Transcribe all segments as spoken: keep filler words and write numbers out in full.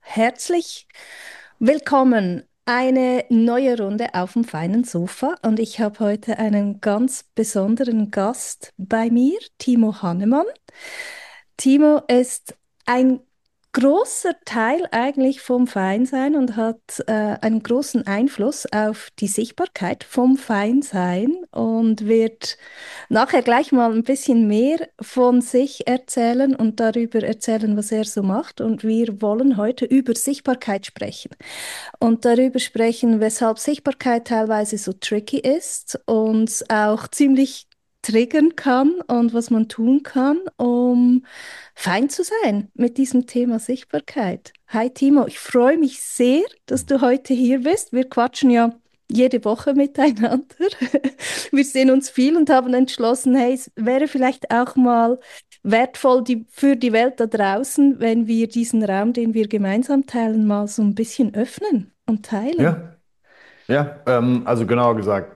Herzlich willkommen. Eine neue Runde auf dem feinen Sofa und ich habe heute einen ganz besonderen Gast bei mir, Timo Hannemann. Timo ist ein großer Teil eigentlich vom Feinsein und hat äh, einen großen Einfluss auf die Sichtbarkeit vom Feinsein und wird nachher gleich mal ein bisschen mehr von sich erzählen und darüber erzählen, was er so macht. Und wir wollen heute über Sichtbarkeit sprechen und darüber sprechen, weshalb Sichtbarkeit teilweise so tricky ist und auch ziemlich triggern kann und was man tun kann, um fein zu sein mit diesem Thema Sichtbarkeit. Hi Timo, ich freue mich sehr, dass du heute hier bist. Wir quatschen ja jede Woche miteinander. Wir sehen uns viel und haben entschlossen, hey, es wäre vielleicht auch mal wertvoll die, für die Welt da draußen, wenn wir diesen Raum, den wir gemeinsam teilen, mal so ein bisschen öffnen und teilen. Ja, ja, ähm, also genauer gesagt,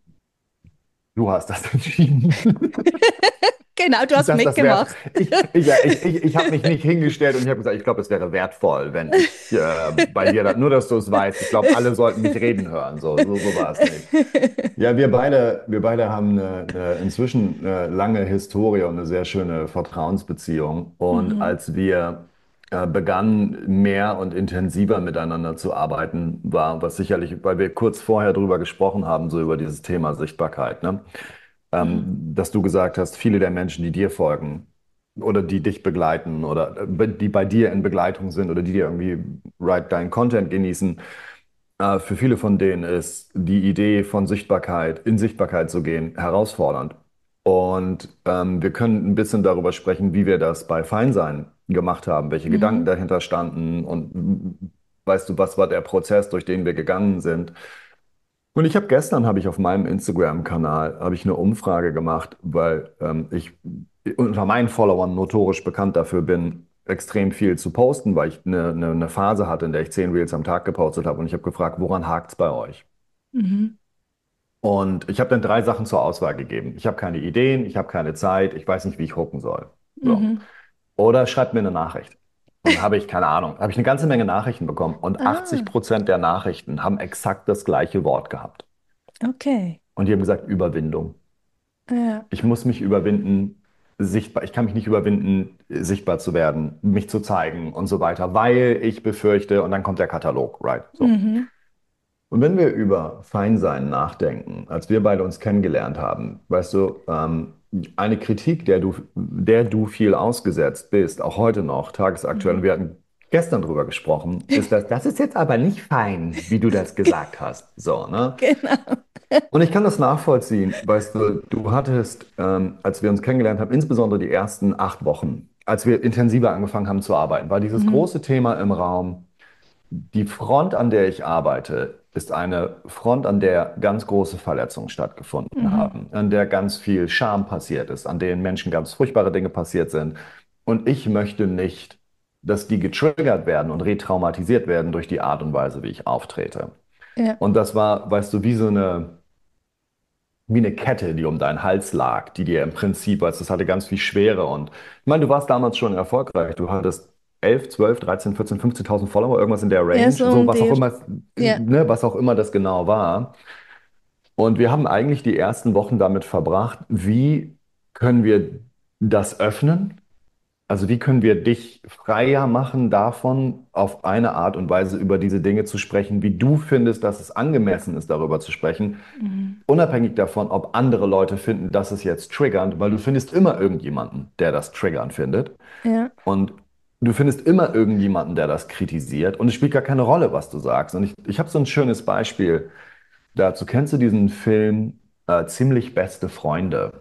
du hast das entschieden. Genau, du hast Dass das wert. mitgemacht. Ich, ich, ja, ich, ich, ich habe mich nicht hingestellt und ich habe gesagt, ich glaube, es wäre wertvoll, wenn ich äh, bei dir, da, nur dass du es weißt, ich glaube, alle sollten mich reden hören. So, so, so war es nicht. Ja, wir beide, wir beide haben eine, eine inzwischen eine lange Historie und eine sehr schöne Vertrauensbeziehung. Und Mhm. als wir äh, begannen, mehr und intensiver miteinander zu arbeiten, war was sicherlich, weil wir kurz vorher drüber gesprochen haben, so über dieses Thema Sichtbarkeit, ne? Mhm. Ähm, dass du gesagt hast, viele der Menschen, die dir folgen oder die dich begleiten oder äh, die bei dir in Begleitung sind oder die dir irgendwie right, deinen Content genießen, äh, für viele von denen ist die Idee von Sichtbarkeit, in Sichtbarkeit zu gehen, herausfordernd. Und ähm, wir können ein bisschen darüber sprechen, wie wir das bei Feinsein gemacht haben, welche Gedanken Mhm. dahinter standen und mm, weißt du, was war der Prozess, durch den wir gegangen sind. Und ich habe gestern habe ich auf meinem Instagram-Kanal habe ich eine Umfrage gemacht, weil ähm, ich unter meinen Followern notorisch bekannt dafür bin, extrem viel zu posten, weil ich eine, eine, eine Phase hatte, in der ich zehn Reels am Tag gepostet habe. Und ich habe gefragt, woran hakt's bei euch? Mhm. Und ich habe dann drei Sachen zur Auswahl gegeben. Ich habe keine Ideen, ich habe keine Zeit, ich weiß nicht, wie ich hooken soll. So. Mhm. Oder schreibt mir eine Nachricht. Und dann habe ich, keine Ahnung, habe ich eine ganze Menge Nachrichten bekommen. Und achtzig Ah, Prozent der Nachrichten haben exakt das gleiche Wort gehabt. okay. Und die haben gesagt, Überwindung. Ja. Ich muss mich überwinden, sichtbar, ich kann mich nicht überwinden, sichtbar zu werden, mich zu zeigen und so weiter, weil ich befürchte, und dann kommt der Katalog, right? So. Mhm. Und wenn wir über Feinsein nachdenken, als wir beide uns kennengelernt haben, weißt du, ähm, eine Kritik, der du, der du viel ausgesetzt bist, auch heute noch, tagesaktuell, und Mhm. wir hatten gestern drüber gesprochen, ist, dass das ist jetzt aber nicht fein, wie du das gesagt hast. So, ne? Genau. Und ich kann das nachvollziehen, weißt du, du hattest, ähm, als wir uns kennengelernt haben, insbesondere die ersten acht Wochen, als wir intensiver angefangen haben zu arbeiten, war dieses Mhm. große Thema im Raum, die Front, an der ich arbeite, ist eine Front, an der ganz große Verletzungen stattgefunden Mhm. haben, an der ganz viel Scham passiert ist, an denen Menschen ganz furchtbare Dinge passiert sind. Und ich möchte nicht, dass die getriggert werden und retraumatisiert werden durch die Art und Weise, wie ich auftrete. Ja. Und das war, weißt du, wie so eine wie eine Kette, die um deinen Hals lag, die dir im Prinzip, also das hatte ganz viel Schwere. Und ich meine, du warst damals schon erfolgreich. Du hattest elf, zwölf, dreizehn, vierzehn, fünfzehntausend Follower, irgendwas in der Ja, Range, so so um was auch dir. immer, Ja. ne, was auch immer das genau war. Und wir haben eigentlich die ersten Wochen damit verbracht, wie können wir das öffnen? Also wie können wir dich freier machen davon, auf eine Art und Weise über diese Dinge zu sprechen, wie du findest, dass es angemessen ist, darüber zu sprechen, Mhm. unabhängig davon, ob andere Leute finden, das ist jetzt triggernd, weil du findest immer irgendjemanden, der das triggernd findet. Ja. Und du findest immer irgendjemanden, der das kritisiert. Und es spielt gar keine Rolle, was du sagst. Und ich, ich habe so ein schönes Beispiel dazu. Kennst du diesen Film äh, Ziemlich beste Freunde?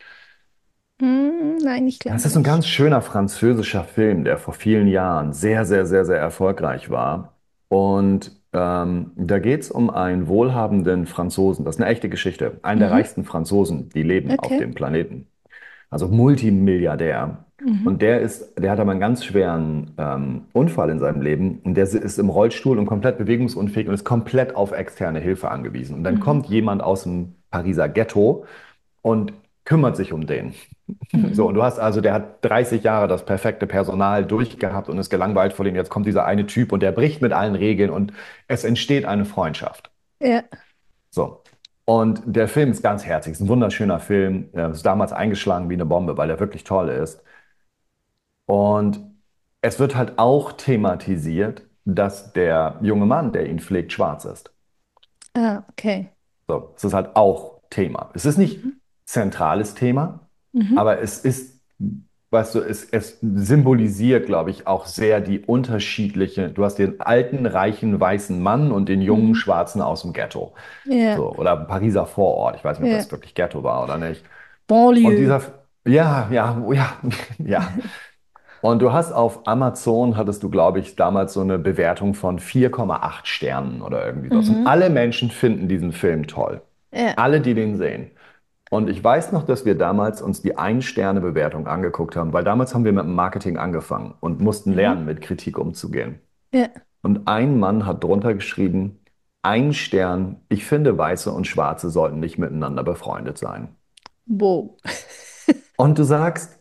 Hm, nein, ich Das glaube ist so ein nicht. ganz schöner französischer Film, der vor vielen Jahren sehr, sehr, sehr, sehr erfolgreich war. Und ähm, da geht es um einen wohlhabenden Franzosen. Das ist eine echte Geschichte. Einen der Mhm. reichsten Franzosen, die leben auf Okay. dem Planeten. Also Multimilliardär. Mhm. Und der ist, der hat aber einen ganz schweren ähm, Unfall in seinem Leben. Und der ist im Rollstuhl und komplett bewegungsunfähig und ist komplett auf externe Hilfe angewiesen. Und dann Mhm. kommt jemand aus dem Pariser Ghetto und kümmert sich um den. So, Mhm. und du hast also, der hat dreißig Jahre das perfekte Personal durchgehabt und ist gelangweilt von ihm. Jetzt kommt dieser eine Typ und der bricht mit allen Regeln und es entsteht eine Freundschaft. Ja. So. Und der Film ist ganz herzig, ist ein wunderschöner Film. Er ist damals eingeschlagen wie eine Bombe, weil er wirklich toll ist. Und es wird halt auch thematisiert, dass der junge Mann, der ihn pflegt, schwarz ist. Ah, okay. So, es ist halt auch Thema. Es ist nicht Mhm. zentrales Thema, Mhm. aber es ist, weißt du, es, es symbolisiert, glaube ich, auch sehr die unterschiedliche. Du hast den alten, reichen, weißen Mann und den jungen, Mhm. Schwarzen aus dem Ghetto. Ja, So, oder Pariser Vorort. Ich weiß nicht, ob ja. das wirklich Ghetto war oder nicht. Und Banlieue. dieser, ja, ja, ja, ja. Und du hast auf Amazon, hattest du, glaube ich, damals so eine Bewertung von vier Komma acht Sternen oder irgendwie sowas. Und Mhm. alle Menschen finden diesen Film toll. Ja. Alle, die den sehen. Und ich weiß noch, dass wir damals uns die Ein-Sterne-Bewertung angeguckt haben, weil damals haben wir mit dem Marketing angefangen und mussten Mhm. lernen, mit Kritik umzugehen. Ja. Und ein Mann hat drunter geschrieben, ein Stern, ich finde, Weiße und Schwarze sollten nicht miteinander befreundet sein. Wow. Und du sagst,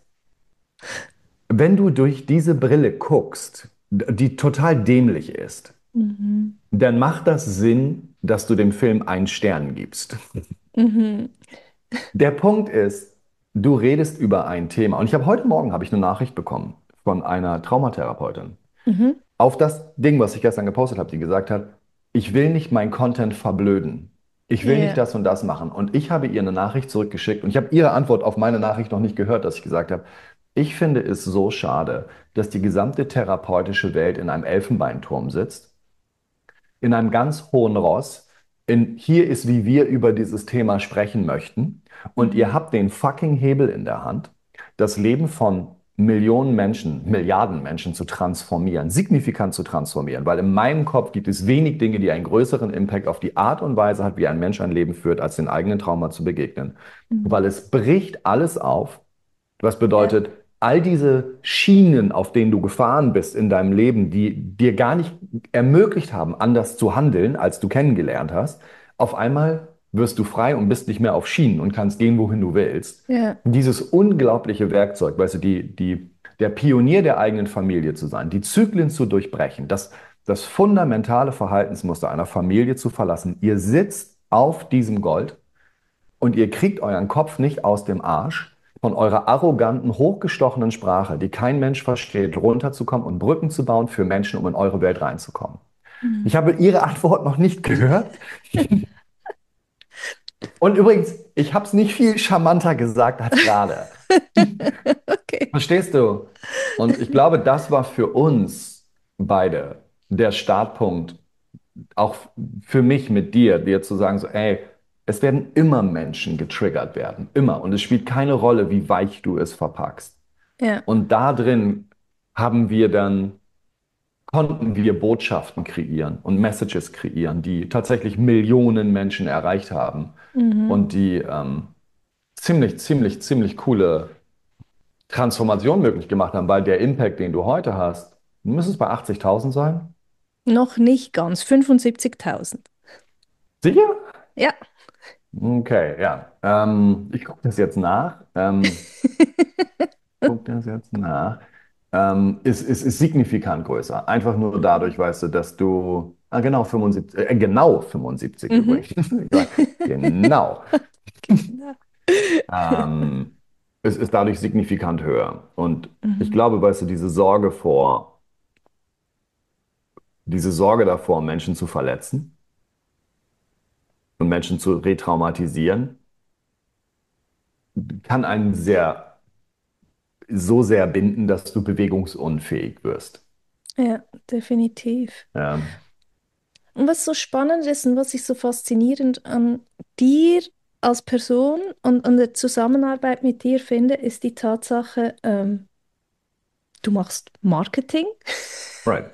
wenn du durch diese Brille guckst, die total dämlich ist, Mhm. dann macht das Sinn, dass du dem Film einen Stern gibst. Mhm. Der Punkt ist, du redest über ein Thema. Und ich habe heute Morgen habe ich eine Nachricht bekommen von einer Traumatherapeutin Mhm. auf das Ding, was ich gestern gepostet habe, die gesagt hat, ich will nicht mein Content verblöden. Ich will nicht Ja. das und das machen. Und ich habe ihr eine Nachricht zurückgeschickt und ich habe ihre Antwort auf meine Nachricht noch nicht gehört, dass ich gesagt habe, ich finde es so schade, dass die gesamte therapeutische Welt in einem Elfenbeinturm sitzt, in einem ganz hohen Ross, in hier ist, wie wir über dieses Thema sprechen möchten. Und ihr Mhm. habt den fucking Hebel in der Hand, das Leben von Millionen Menschen, Milliarden Menschen zu transformieren, signifikant zu transformieren. Weil in meinem Kopf gibt es wenig Dinge, die einen größeren Impact auf die Art und Weise hat, wie ein Mensch ein Leben führt, als den eigenen Trauma zu begegnen. Mhm. Weil es bricht alles auf, was Ja. bedeutet, all diese Schienen, auf denen du gefahren bist in deinem Leben, die dir gar nicht ermöglicht haben, anders zu handeln, als du kennengelernt hast, auf einmal wirst du frei und bist nicht mehr auf Schienen und kannst gehen, wohin du willst. Ja. Dieses unglaubliche Werkzeug, weißt du, die, die, der Pionier der eigenen Familie zu sein, die Zyklen zu durchbrechen, das, das fundamentale Verhaltensmuster einer Familie zu verlassen. Ihr sitzt auf diesem Gold und ihr kriegt euren Kopf nicht aus dem Arsch, von eurer arroganten, hochgestochenen Sprache, die kein Mensch versteht, runterzukommen und Brücken zu bauen für Menschen, um in eure Welt reinzukommen. Ich Mhm. habe Ihre Antwort noch nicht gehört. Und übrigens, ich habe es nicht viel charmanter gesagt als gerade. Okay. Verstehst du? Und ich glaube, das war für uns beide der Startpunkt, auch für mich mit dir, dir zu sagen, so, ey, es werden immer Menschen getriggert werden, immer. Und es spielt keine Rolle, wie weich du es verpackst. Ja. Und da drin haben wir dann, konnten wir Botschaften kreieren und Messages kreieren, die tatsächlich Millionen Menschen erreicht haben Mhm. und die ähm, ziemlich, ziemlich, ziemlich coole Transformation möglich gemacht haben, weil der Impact, den du heute hast, müsste es bei achtzigtausend sein? Noch nicht ganz. fünfundsiebzigtausend. Sicher? Ja. Okay, ja. Ähm, ich gucke das jetzt nach. Ähm, guck das jetzt nach. Ähm, ist, ist, ist signifikant größer. Einfach nur dadurch, weißt du, dass du, ah, genau fünfundsiebzig, äh, genau fünfundsiebzig Mhm. übrigens. Ich sag, genau. Genau. Ähm, es ist dadurch signifikant höher. Und ich Mhm. glaube, weißt du, diese Sorge vor, diese Sorge davor, Menschen zu verletzen und Menschen zu retraumatisieren, kann einen sehr, so sehr binden, dass du bewegungsunfähig wirst. Ja, definitiv. Ja. Und was so spannend ist und was ich so faszinierend an dir als Person und an der Zusammenarbeit mit dir finde, ist die Tatsache, ähm, du machst Marketing, Right.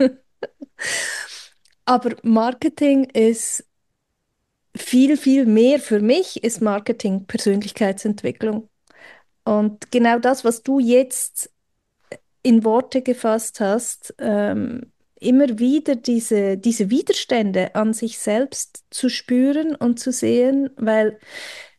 aber Marketing ist viel, viel mehr für mich, ist Marketing Persönlichkeitsentwicklung. Und genau das, was du jetzt in Worte gefasst hast, ähm, immer wieder diese, diese Widerstände an sich selbst zu spüren und zu sehen, weil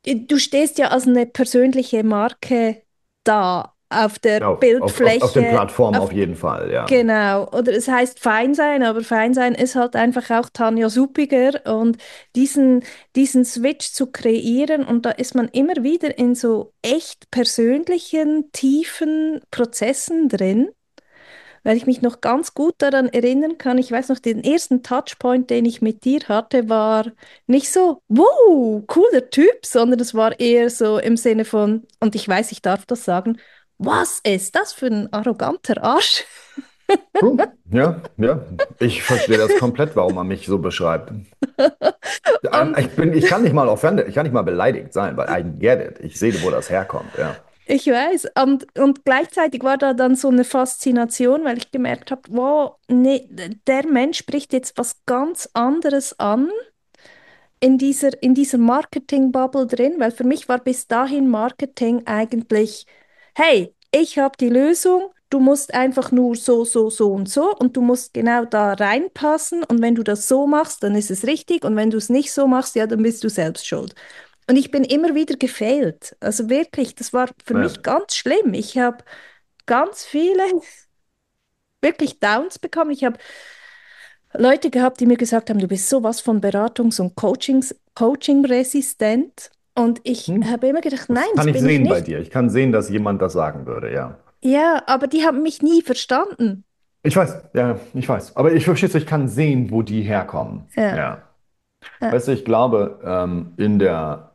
du stehst ja als eine persönliche Marke da auf der Ja, auf, auf, auf, auf den Bildfläche. Plattformen Auf, auf jeden Fall, ja. genau. Oder es heißt fein sein, aber fein sein ist halt einfach auch Tanja Suppiger. Und diesen, diesen Switch zu kreieren, und da ist man immer wieder in so echt persönlichen, tiefen Prozessen drin. Weil ich mich noch ganz gut daran erinnern kann, ich weiß noch, den ersten Touchpoint, den ich mit dir hatte, war nicht so, wow, cooler Typ, sondern es war eher so im Sinne von, und ich weiß, ich darf das sagen, was ist das für ein arroganter Arsch? True. Ja, ja. Ich verstehe das komplett, warum man mich so beschreibt. Ähm, Und Ich bin, ich kann nicht mal offended, ich kann nicht mal beleidigt sein, weil I get it. Ich sehe, wo das herkommt, ja. ich weiß, und, und gleichzeitig war da dann so eine Faszination, weil ich gemerkt habe, wow, nee, der Mensch spricht jetzt was ganz anderes an in dieser, in dieser Marketing-Bubble drin, weil für mich war bis dahin Marketing eigentlich, hey, ich habe die Lösung, du musst einfach nur so, so, so und so und du musst genau da reinpassen und wenn du das so machst, dann ist es richtig und wenn du es nicht so machst, ja, dann bist du selbst schuld. Und ich bin immer wieder gefailt. Also wirklich, das war für mich Ja. ganz schlimm. Ich habe ganz viele wirklich Downs bekommen. Ich habe Leute gehabt, die mir gesagt haben, du bist sowas von Beratungs- und Coachings, Coaching-resistent. Und ich Hm. habe immer gedacht, nein, Das das kann ich bin ich sehen bei nicht. dir. Ich kann sehen, dass jemand das sagen würde, ja. Ja, aber die haben mich nie verstanden. Ich weiß, ja, ich weiß. Aber ich verstehe, ich kann sehen, wo die herkommen. Ja, Ja. ja, Weißt du, ich glaube, ähm, in der,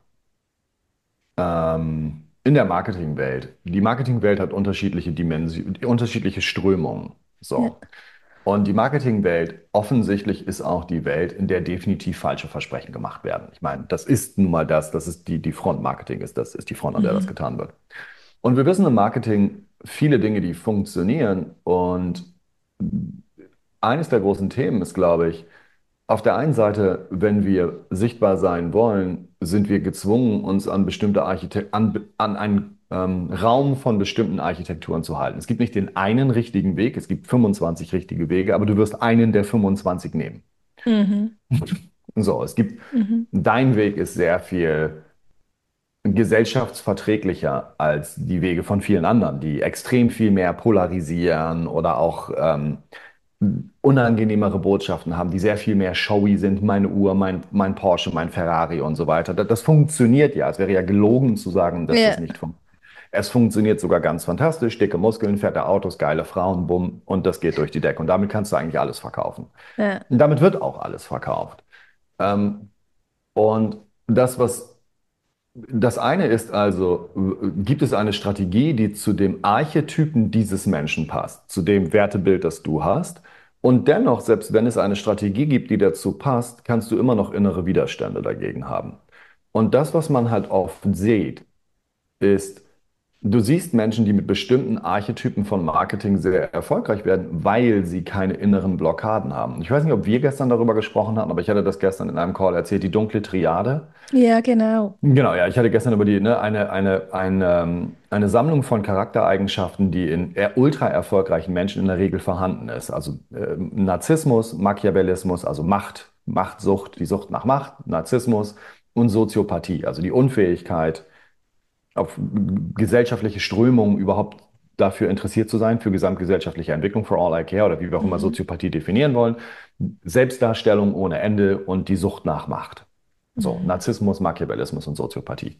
ähm, in der Marketingwelt, die Marketingwelt hat unterschiedliche Dimensionen, unterschiedliche Strömungen. ja. So. Und die Marketingwelt, offensichtlich ist auch die Welt, in der definitiv falsche Versprechen gemacht werden. Ich meine, das ist nun mal das, das ist die, die Front Marketing ist, das ist die Front, an der das Mhm. getan wird. Und wir wissen im Marketing viele Dinge, die funktionieren. Und eines der großen Themen ist, glaube ich, auf der einen Seite, wenn wir sichtbar sein wollen, sind wir gezwungen, uns an bestimmte Architekt an, an einen ähm, Raum von bestimmten Architekturen zu halten. Es gibt nicht den einen richtigen Weg, es gibt fünfundzwanzig richtige Wege, aber du wirst einen der fünfundzwanzig nehmen. Mhm. So, es gibt, Mhm. dein Weg ist sehr viel gesellschaftsverträglicher als die Wege von vielen anderen, die extrem viel mehr polarisieren oder auch ähm, unangenehmere Botschaften haben, die sehr viel mehr showy sind. Meine Uhr, mein, mein Porsche, mein Ferrari und so weiter. Das, das funktioniert ja. Es wäre ja gelogen zu sagen, dass das Ja, nicht funktioniert. Es funktioniert sogar ganz fantastisch. Dicke Muskeln, fette Autos, geile Frauen, bumm, und das geht durch die Decke. Und damit kannst du eigentlich alles verkaufen. ja. Und damit wird auch alles verkauft. Ähm, und das, was das eine ist also, gibt es eine Strategie, die zu dem Archetypen dieses Menschen passt, zu dem Wertebild, das du hast? Und dennoch, selbst wenn es eine Strategie gibt, die dazu passt, kannst du immer noch innere Widerstände dagegen haben. Und das, was man halt oft sieht, ist, du siehst Menschen, die mit bestimmten Archetypen von Marketing sehr erfolgreich werden, weil sie keine inneren Blockaden haben. Ich weiß nicht, ob wir gestern darüber gesprochen hatten, aber ich hatte das gestern in einem Call erzählt, die dunkle Triade. Ja, genau. Genau, ja, ich hatte gestern über die, ne, eine, eine, eine, ähm, eine Sammlung von Charaktereigenschaften, die in eher ultra erfolgreichen Menschen in der Regel vorhanden ist. Also äh, Narzissmus, Machiavellismus, also Macht, Machtsucht, die Sucht nach Macht, Narzissmus und Soziopathie, also die Unfähigkeit, auf gesellschaftliche Strömungen überhaupt dafür interessiert zu sein, für gesamtgesellschaftliche Entwicklung, for all I care oder wie wir auch immer Mhm. Soziopathie definieren wollen, Selbstdarstellung ohne Ende und die Sucht nach Macht. So, Mhm. Narzissmus, Machiavellismus und Soziopathie.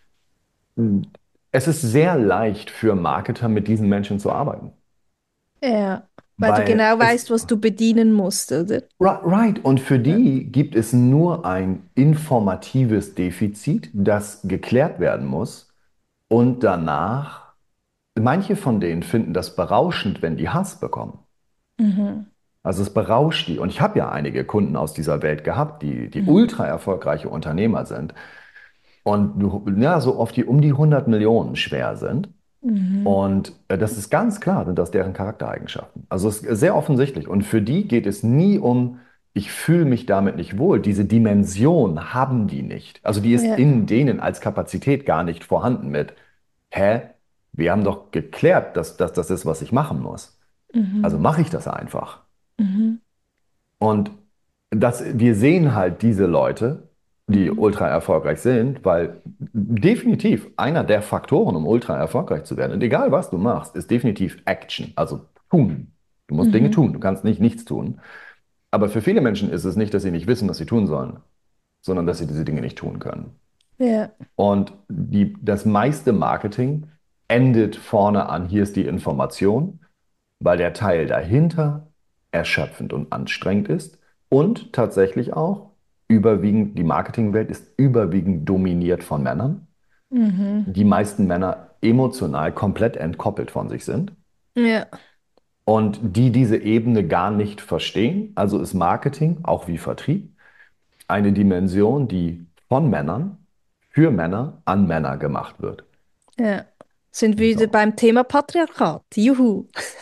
Es ist sehr leicht für Marketer, mit diesen Menschen zu arbeiten, Ja, weil du weil genau es, weißt, was du bedienen musst, oder? right, und für Ja. die gibt es nur ein informatives Defizit, das geklärt werden muss und danach, manche von denen finden das berauschend, wenn die Hass bekommen. Mhm. Also es berauscht die. Und ich habe ja einige Kunden aus dieser Welt gehabt, die, die Mhm. ultra erfolgreiche Unternehmer sind und ja, so oft die um die hundert Millionen schwer sind. Mhm. Und äh, das ist ganz klar, sind das deren Charaktereigenschaften. Also es ist sehr offensichtlich. Und für die geht es nie um, ich fühle mich damit nicht wohl. Diese Dimension haben die nicht. Also die ist Ja. in denen als Kapazität gar nicht vorhanden mit, hä? Wir haben doch geklärt, dass, dass das ist, was ich machen muss. Also Mhm. mache ich das einfach. Mhm. Und das, wir sehen halt diese Leute. die Mhm. ultra erfolgreich sind, weil definitiv einer der Faktoren, um ultra erfolgreich zu werden, und egal was du machst, ist definitiv Action, also tun. Du musst Dinge Mhm. tun, du kannst nicht nichts tun. Aber für viele Menschen ist es nicht, dass sie nicht wissen, was sie tun sollen, sondern dass sie diese Dinge nicht tun können. Ja. Und die, das meiste Marketing endet vorne an, hier ist die Information, weil der Teil dahinter erschöpfend und anstrengend ist und tatsächlich auch überwiegend, die Marketingwelt ist überwiegend dominiert von Männern. Mhm. Die meisten Männer emotional komplett entkoppelt von sich sind Ja. und die diese Ebene gar nicht verstehen. Also ist Marketing, auch wie Vertrieb, eine Dimension, die von Männern für Männer an Männer gemacht wird. Ja. Sind wir wieder So. beim Thema Patriarchat. Juhu.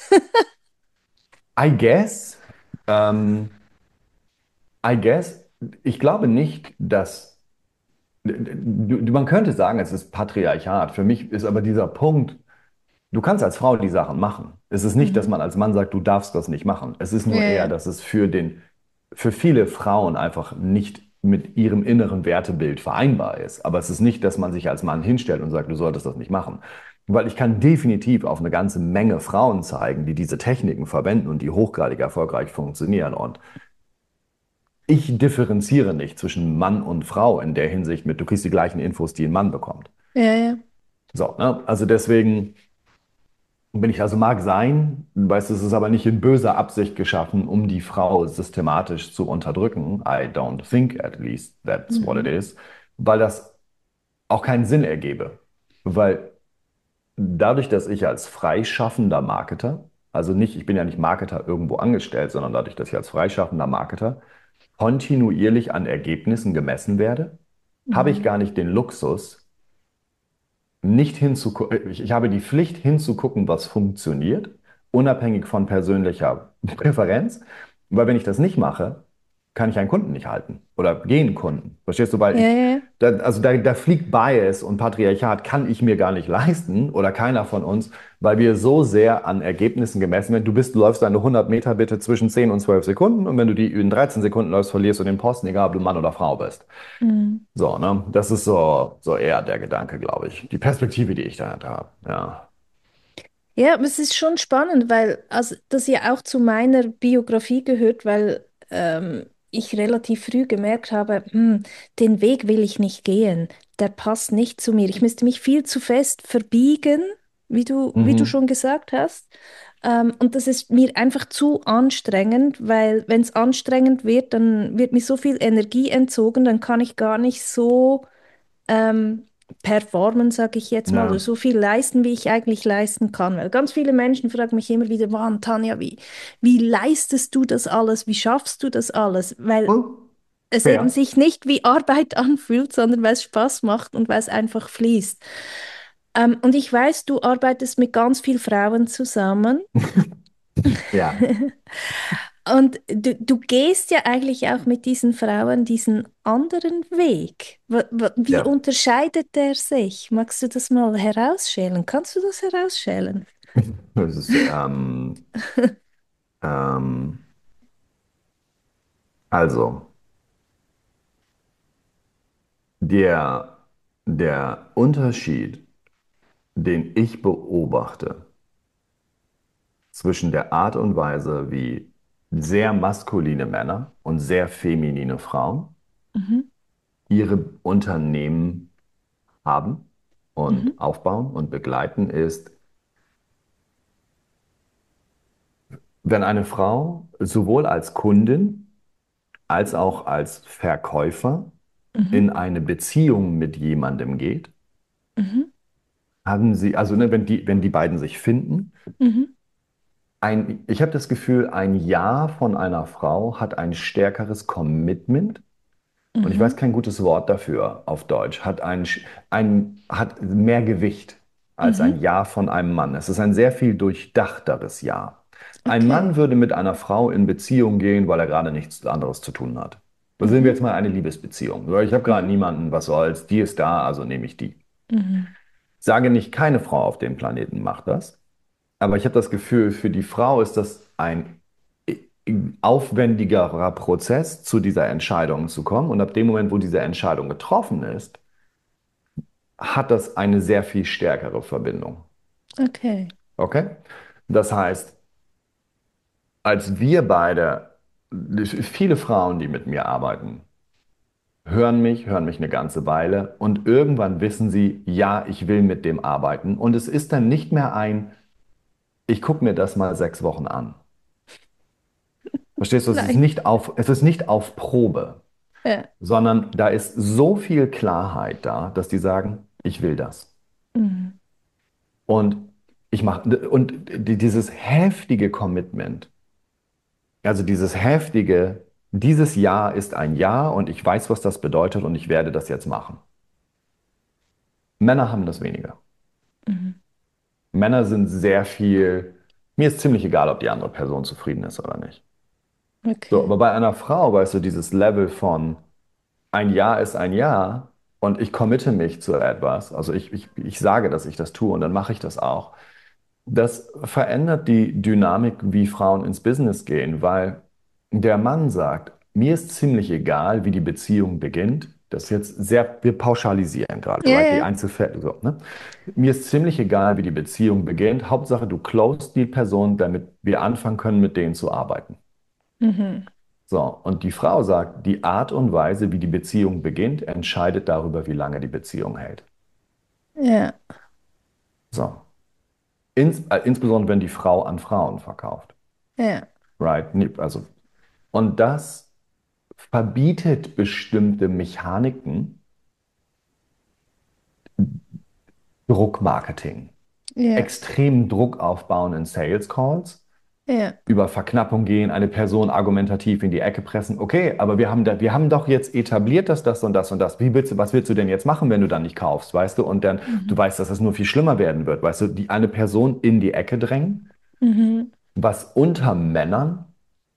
I guess, ähm, I guess, ich glaube nicht, dass du, du- man könnte sagen, es ist Patriarchat. Für mich ist aber dieser Punkt, du kannst als Frau die Sachen machen. Es ist nicht, dass Mhm. man als Mann sagt, du darfst das nicht machen. Es ist Ja, nur eher, ja. dass es für den, für viele Frauen einfach nicht mit ihrem inneren Wertebild vereinbar ist. Aber es ist nicht, dass man sich als Mann hinstellt und sagt, du solltest das nicht machen. Weil ich kann definitiv auf eine ganze Menge Frauen zeigen, die diese Techniken verwenden und die hochgradig erfolgreich funktionieren. Und ich differenziere nicht zwischen Mann und Frau in der Hinsicht mit, du kriegst die gleichen Infos, die ein Mann bekommt. Ja, ja. So, ne? Also deswegen bin ich, also mag sein, weißt du, es ist aber nicht in böser Absicht geschaffen, um die Frau systematisch zu unterdrücken. I don't think at least that's what it Mhm. is, weil das auch keinen Sinn ergebe. Weil dadurch, dass ich als freischaffender Marketer, also nicht, ich bin ja nicht Marketer irgendwo angestellt, sondern dadurch, dass ich als freischaffender Marketer kontinuierlich an Ergebnissen gemessen werde, habe ich Mhm. gar nicht den Luxus, nicht hinzugucken. Ich, ich habe die Pflicht hinzugucken, was funktioniert, unabhängig von persönlicher Präferenz. Weil wenn ich das nicht mache, kann ich einen Kunden nicht halten oder gehen Kunden. Verstehst du? Weil Ja, ich, ja, ja. da, also da, da fliegt Bias und Patriarchat kann ich mir gar nicht leisten oder keiner von uns, weil wir so sehr an Ergebnissen gemessen werden. Du bist, du läufst deine hundert Meter bitte zwischen zehn und zwölf Sekunden und wenn du die in dreizehn Sekunden läufst, verlierst du den Posten, egal ob du Mann oder Frau bist. Mhm. So, ne? Das ist so, so eher der Gedanke, glaube ich. Die Perspektive, die ich da habe. Ja. Ja, aber es ist schon spannend, weil also, das ja auch zu meiner Biografie gehört, weil ähm, ich relativ früh gemerkt habe, hm, den Weg will ich nicht gehen, der passt nicht zu mir. Ich müsste mich viel zu fest verbiegen, wie du, wie du Mhm. schon gesagt hast. Ähm, und das ist mir einfach zu anstrengend, weil wenn es anstrengend wird, dann wird mir so viel Energie entzogen, dann kann ich gar nicht so ähm, performen, sage ich jetzt mal, oder Ja. so viel leisten, wie ich eigentlich leisten kann. Weil ganz viele Menschen fragen mich immer wieder, wann, Tanja, wie, wie leistest du das alles? Wie schaffst du das alles? Weil Hm, es eben fair. sich nicht wie Arbeit anfühlt, sondern weil es Spaß macht und weil es einfach fließt. Ähm, und ich weiß, du arbeitest mit ganz vielen Frauen zusammen. Ja. Und du, du gehst ja eigentlich auch mit diesen Frauen diesen anderen Weg. Wa- wa- Wie Ja. unterscheidet der sich? Magst du das mal herausschälen? Kannst du das herausschälen? Das ist, ähm, ähm, also, der, der Unterschied, den ich beobachte zwischen der Art und Weise, wie sehr maskuline Männer und sehr feminine Frauen Mhm, ihre Unternehmen haben mhm, und aufbauen und begleiten, ist, wenn eine Frau sowohl als Kundin als auch als Verkäufer mhm, in eine Beziehung mit jemandem geht, mhm, haben sie, also ne, wenn die, wenn die beiden sich finden, mhm, ein, ich habe das Gefühl, ein Ja von einer Frau hat ein stärkeres Commitment. Und ich weiß mhm, kein gutes Wort dafür auf Deutsch, hat ein, Sch- ein, hat mehr Gewicht als mhm. ein Ja von einem Mann. Es ist ein sehr viel durchdachteres Ja. Ein Okay. Mann würde mit einer Frau in Beziehung gehen, weil er gerade nichts anderes zu tun hat. Da sehen wir Mhm, jetzt mal eine Liebesbeziehung. So, ich habe gerade mhm, niemanden, was soll's, die ist da, also nehme ich die. mhm, Sage nicht, keine Frau auf dem Planeten macht das, aber ich habe das Gefühl, für die Frau ist das ein aufwendigerer Prozess, zu dieser Entscheidung zu kommen. Und ab dem Moment, wo diese Entscheidung getroffen ist, hat das eine sehr viel stärkere Verbindung. Okay. Okay? Das heißt, als wir beide, viele Frauen, die mit mir arbeiten, hören mich, hören mich eine ganze Weile und irgendwann wissen sie, ja, ich will mit dem arbeiten. Und es ist dann nicht mehr ein, ich gucke mir das mal sechs Wochen an. Verstehst du? Es ist Nein. nicht auf, es ist nicht auf Probe, Ja. sondern da ist so viel Klarheit da, dass die sagen, ich will das. Mhm. Und ich mache, und die- dieses heftige Commitment, also dieses heftige, dieses Jahr ist ein Jahr und ich weiß, was das bedeutet und ich werde das jetzt machen. Männer haben das weniger. Mhm. Männer sind sehr viel, mir ist ziemlich egal, ob die andere Person zufrieden ist oder nicht. So, Okay. aber bei einer Frau, weißt du, dieses Level von ein Jahr ist ein Jahr und ich committe mich zu etwas, also ich, ich, ich sage, dass ich das tue und dann mache ich das auch. Das verändert die Dynamik, wie Frauen ins Business gehen, weil der Mann sagt, mir ist ziemlich egal, wie die Beziehung beginnt. Das ist jetzt sehr, wir pauschalisieren gerade, Ja, right? Die ja. Einzelfälle, so, ne? Mir ist ziemlich egal, wie die Beziehung beginnt. Hauptsache, du closest die Person, damit wir anfangen können, mit denen zu arbeiten. Mhm. So, und die Frau sagt, die Art und Weise, wie die Beziehung beginnt, entscheidet darüber, wie lange die Beziehung hält. Ja. So, Ins, äh, insbesondere wenn die Frau an Frauen verkauft. Ja. Right? Nee, also, und das verbietet bestimmte Mechaniken, Druckmarketing, Ja. extremen Druck aufbauen in Sales Calls, Ja. über Verknappung gehen, eine Person argumentativ in die Ecke pressen. Okay, aber wir haben da, wir haben doch jetzt etabliert, dass das und das und das. Wie willst du, was willst du denn jetzt machen, wenn du dann nicht kaufst, weißt du? Und dann, du Mhm. weißt, dass es nur viel schlimmer werden wird, weißt du? Die eine Person in die Ecke drängen, Mhm. was unter Männern,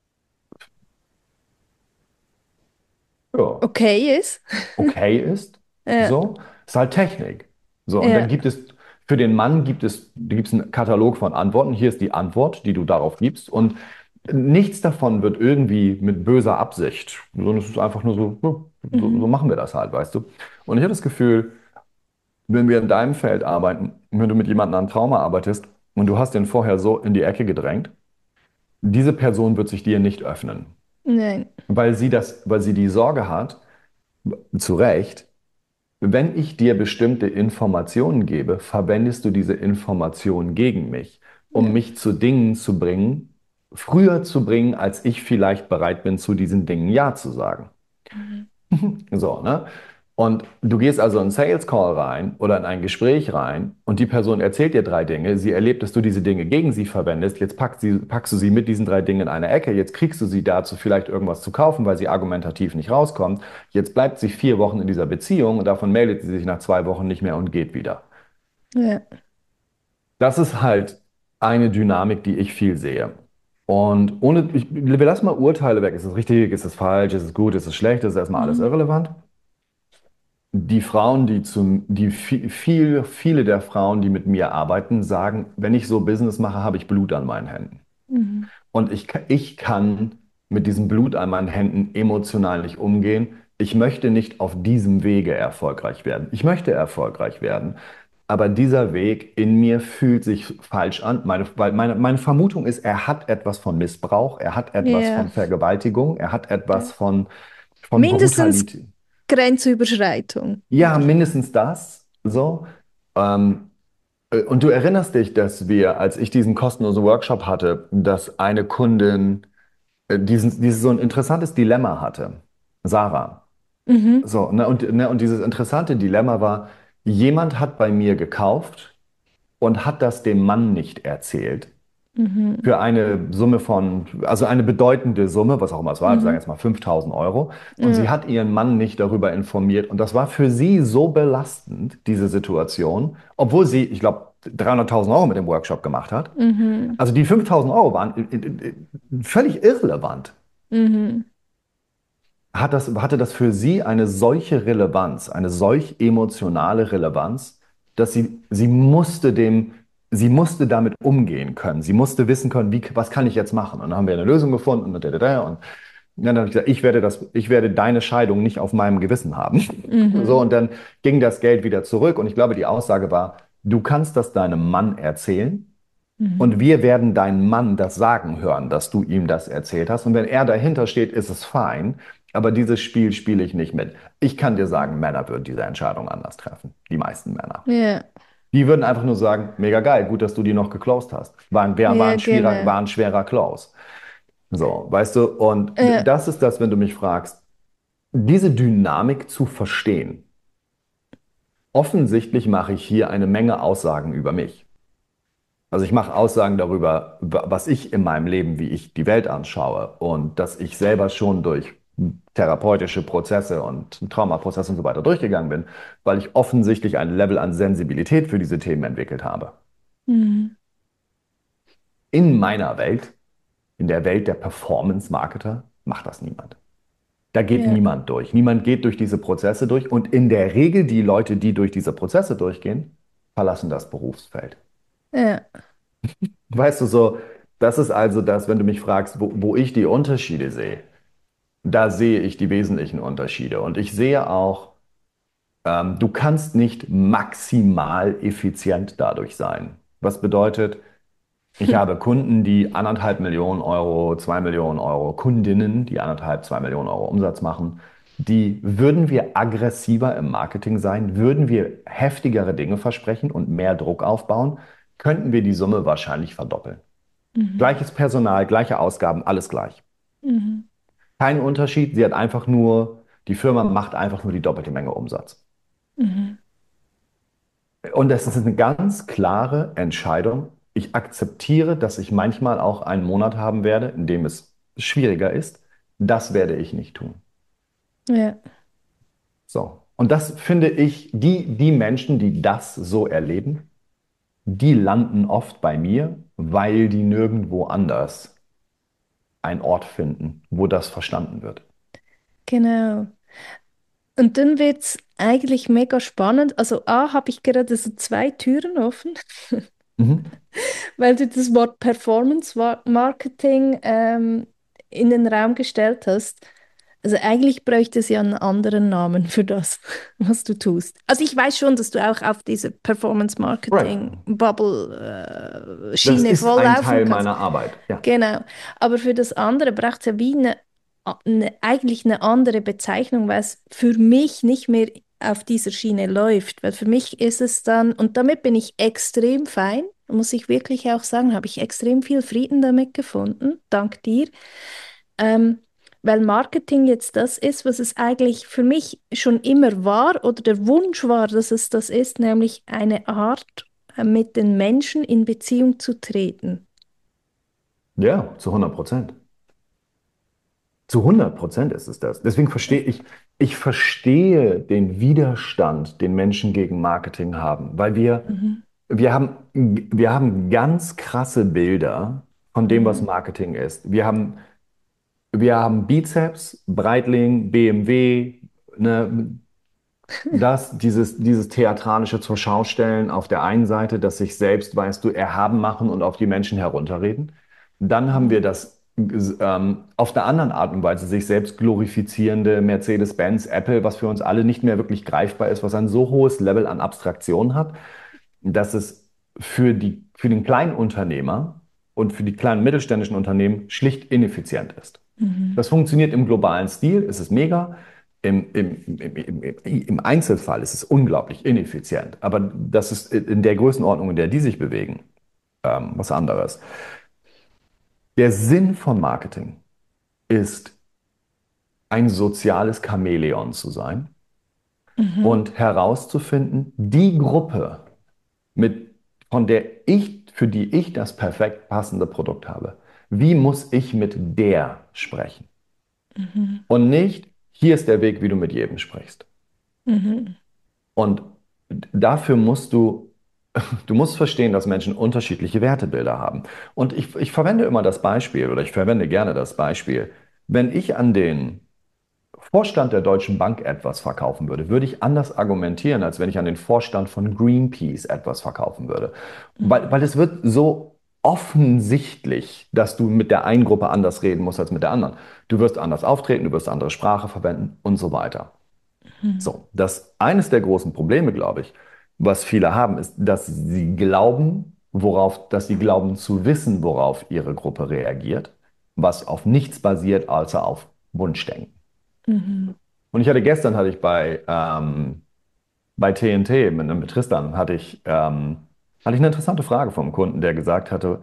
ja, Okay ist. okay ist, Ja. so, ist halt Technik. So, und dann Ja. gibt es, für den Mann gibt es, da gibt es einen Katalog von Antworten. Hier ist die Antwort, die du darauf gibst. Und nichts davon wird irgendwie mit böser Absicht, sondern es ist einfach nur so, ja, so, so Mhm. machen wir das halt, weißt du. Und ich habe das Gefühl, wenn wir in deinem Feld arbeiten, wenn du mit jemandem an Trauma arbeitest und du hast den vorher so in die Ecke gedrängt, diese Person wird sich dir nicht öffnen, Nein. weil sie das, weil sie die Sorge hat, zu Recht, wenn ich dir bestimmte Informationen gebe, verwendest du diese Informationen gegen mich, um Ja. mich zu Dingen zu bringen, früher zu bringen, als ich vielleicht bereit bin, zu diesen Dingen Ja zu sagen. Mhm. So, ne? Und du gehst also in einen Sales Call rein oder in ein Gespräch rein und die Person erzählt dir drei Dinge, sie erlebt, dass du diese Dinge gegen sie verwendest, jetzt packst, sie, packst du sie mit diesen drei Dingen in eine Ecke, jetzt kriegst du sie dazu, vielleicht irgendwas zu kaufen, weil sie argumentativ nicht rauskommt. Jetzt bleibt sie vier Wochen in dieser Beziehung und davon meldet sie sich nach zwei Wochen nicht mehr und geht wieder. Ja. Das ist halt eine Dynamik, die ich viel sehe. Und ohne, ich, wir lassen mal Urteile weg. Ist es richtig, ist es falsch, ist es gut, ist es schlecht, ist erstmal alles Mhm. irrelevant. Die Frauen, die zum, die viel, viel, viele der Frauen, die mit mir arbeiten, sagen, wenn ich so Business mache, habe ich Blut an meinen Händen. Mhm. Und ich, ka- ich kann mit diesem Blut an meinen Händen emotional nicht umgehen. Ich möchte nicht auf diesem Wege erfolgreich werden. Ich möchte erfolgreich werden. Aber dieser Weg in mir fühlt sich falsch an. Meine, weil meine, meine Vermutung ist, er hat etwas von Missbrauch, er hat etwas von Ja. Vergewaltigung, er hat etwas Ja. von, von Mindestens Brutalität. Grenzüberschreitung, Ja, oder? mindestens das. So. Ähm, äh, und du erinnerst dich, dass wir, als ich diesen kostenlosen Workshop hatte, dass eine Kundin äh, diesen, dieses so ein interessantes Dilemma hatte. Sarah. Mhm. So, ne, und, ne, und dieses interessante Dilemma war, jemand hat bei mir gekauft und hat das dem Mann nicht erzählt. Mhm. Für eine Summe von, also eine bedeutende Summe, was auch immer es war, wir sagen Mhm. jetzt mal fünftausend Euro. Und sie Ja. hat ihren Mann nicht darüber informiert. Und das war für sie so belastend, diese Situation, obwohl sie, ich glaube, dreihunderttausend Euro mit dem Workshop gemacht hat. Mhm. Also die fünftausend Euro waren äh, äh, äh, völlig irrelevant. Mhm. Hat das, hatte das für sie eine solche Relevanz, eine solch emotionale Relevanz, dass sie, sie musste dem sie musste damit umgehen können. Sie musste wissen können, wie, was kann ich jetzt machen? Und dann haben wir eine Lösung gefunden und, da, da, da, und dann habe ich gesagt, ich werde das, ich werde deine Scheidung nicht auf meinem Gewissen haben. So, Mhm. und dann ging das Geld wieder zurück und ich glaube, die Aussage war, du kannst das deinem Mann erzählen Mhm. und wir werden deinen Mann das sagen hören, dass du ihm das erzählt hast. Und wenn er dahinter steht, ist es fein. Aber dieses Spiel spiele ich nicht mit. Ich kann dir sagen, Männer würden diese Entscheidung anders treffen. Die meisten Männer. Ja, Die würden einfach nur sagen, mega geil, gut, dass du die noch geclosed hast. War ein, war ja, ein schwerer, genau. war ein schwerer Close. So, weißt du, und Ja. das ist das, wenn du mich fragst, diese Dynamik zu verstehen. Offensichtlich mache ich hier eine Menge Aussagen über mich. Also ich mache Aussagen darüber, wa- was ich in meinem Leben, wie ich die Welt anschaue und dass ich selber schon durch therapeutische Prozesse und Traumaprozesse und so weiter durchgegangen bin, weil ich offensichtlich ein Level an Sensibilität für diese Themen entwickelt habe. Mhm. In meiner Welt, in der Welt der Performance-Marketer, macht das niemand. Da geht Ja, niemand durch. Niemand geht durch diese Prozesse durch und in der Regel die Leute, die durch diese Prozesse durchgehen, verlassen das Berufsfeld. ja. Weißt du so, das ist also das, wenn du mich fragst, wo, wo ich die Unterschiede sehe, da sehe ich die wesentlichen Unterschiede. Und ich sehe auch, ähm, du kannst nicht maximal effizient dadurch sein. Was bedeutet, ich habe Kunden, die anderthalb Millionen Euro, zwei Millionen Euro, Kundinnen, die anderthalb, zwei Millionen Euro Umsatz machen. Die würden wir aggressiver im Marketing sein, würden wir heftigere Dinge versprechen und mehr Druck aufbauen, könnten wir die Summe wahrscheinlich verdoppeln. Mhm. Gleiches Personal, gleiche Ausgaben, alles gleich. Mhm. Kein Unterschied, sie hat einfach nur, die Firma macht einfach nur die doppelte Menge Umsatz. Mhm. Und das ist eine ganz klare Entscheidung. Ich akzeptiere, dass ich manchmal auch einen Monat haben werde, in dem es schwieriger ist. Das werde ich nicht tun. Ja, So. Und das finde ich, die, die Menschen, die das so erleben, die landen oft bei mir, weil die nirgendwo anders einen Ort finden, wo das verstanden wird. genau. Und dann wird es eigentlich mega spannend. Also A, habe ich gerade so zwei Türen offen, Mhm. weil du das Wort Performance Wa- Marketing ähm, in den Raum gestellt hast. Also eigentlich bräuchte es ja einen anderen Namen für das, was du tust. Also ich weiß schon, dass du auch auf diese Performance Right. Marketing Bubble äh, Das Schiene ist voll ein laufen Teil kannst. meiner Arbeit. Ja. Genau. Aber für das andere braucht es ja wie eine, eine, eigentlich eine andere Bezeichnung, weil es für mich nicht mehr auf dieser Schiene läuft. Weil für mich ist es dann, und damit bin ich extrem fein, muss ich wirklich auch sagen, habe ich extrem viel Frieden damit gefunden, dank dir. Ähm, weil Marketing jetzt das ist, was es eigentlich für mich schon immer war oder der Wunsch war, dass es das ist, nämlich eine Art, äh, mit den Menschen in Beziehung zu treten. Ja, zu hundert Prozent. Zu hundert Prozent ist es das. Deswegen verstehe ich, ich verstehe den Widerstand, den Menschen gegen Marketing haben, weil wir, Mhm. wir haben, wir haben ganz krasse Bilder von dem, was Mhm. Marketing ist. Wir haben, wir haben Bizeps, Breitling, B M W, ne, das, dieses, dieses theatralische zur Schaustellen auf der einen Seite, das sich selbst, weißt du, erhaben machen und auf die Menschen herunterreden. Dann haben wir Mhm. das ähm, auf der anderen Art und Weise sich selbst glorifizierende Mercedes-Benz, Apple, was für uns alle nicht mehr wirklich greifbar ist, was ein so hohes Level an Abstraktion hat, dass es für die, für den kleinen Unternehmer und für die kleinen mittelständischen Unternehmen schlicht ineffizient ist. Mhm. Das funktioniert im globalen Stil, es ist mega. Im, im, im, im, Im Einzelfall ist es unglaublich ineffizient. Aber das ist in der Größenordnung, in der die sich bewegen, ähm, was anderes. Der Sinn von Marketing ist, ein soziales Chamäleon zu sein Mhm. und herauszufinden, die Gruppe, mit, von der ich, für die ich das perfekt passende Produkt habe. Wie muss ich mit der sprechen? Mhm. Und nicht, hier ist der Weg, wie du mit jedem sprichst. Mhm. Und dafür musst du, du musst verstehen, dass Menschen unterschiedliche Wertebilder haben. Und ich, ich verwende immer das Beispiel oder ich verwende gerne das Beispiel, wenn ich an den Vorstand der Deutschen Bank etwas verkaufen würde, würde ich anders argumentieren, als wenn ich an den Vorstand von Greenpeace etwas verkaufen würde. Weil, Mhm. weil es wird so offensichtlich, dass du mit der einen Gruppe anders reden musst als mit der anderen. Du wirst anders auftreten, du wirst andere Sprache verwenden und so weiter. Mhm. So, das eines der großen Probleme, glaube ich, was viele haben, ist, dass sie glauben, worauf, dass sie glauben zu wissen, worauf ihre Gruppe reagiert, was auf nichts basiert, außer auf Wunschdenken. Mhm. Und ich hatte gestern hatte ich bei, ähm, bei T N T mit, mit Tristan hatte ich, ähm, hatte ich eine interessante Frage vom Kunden, der gesagt hatte,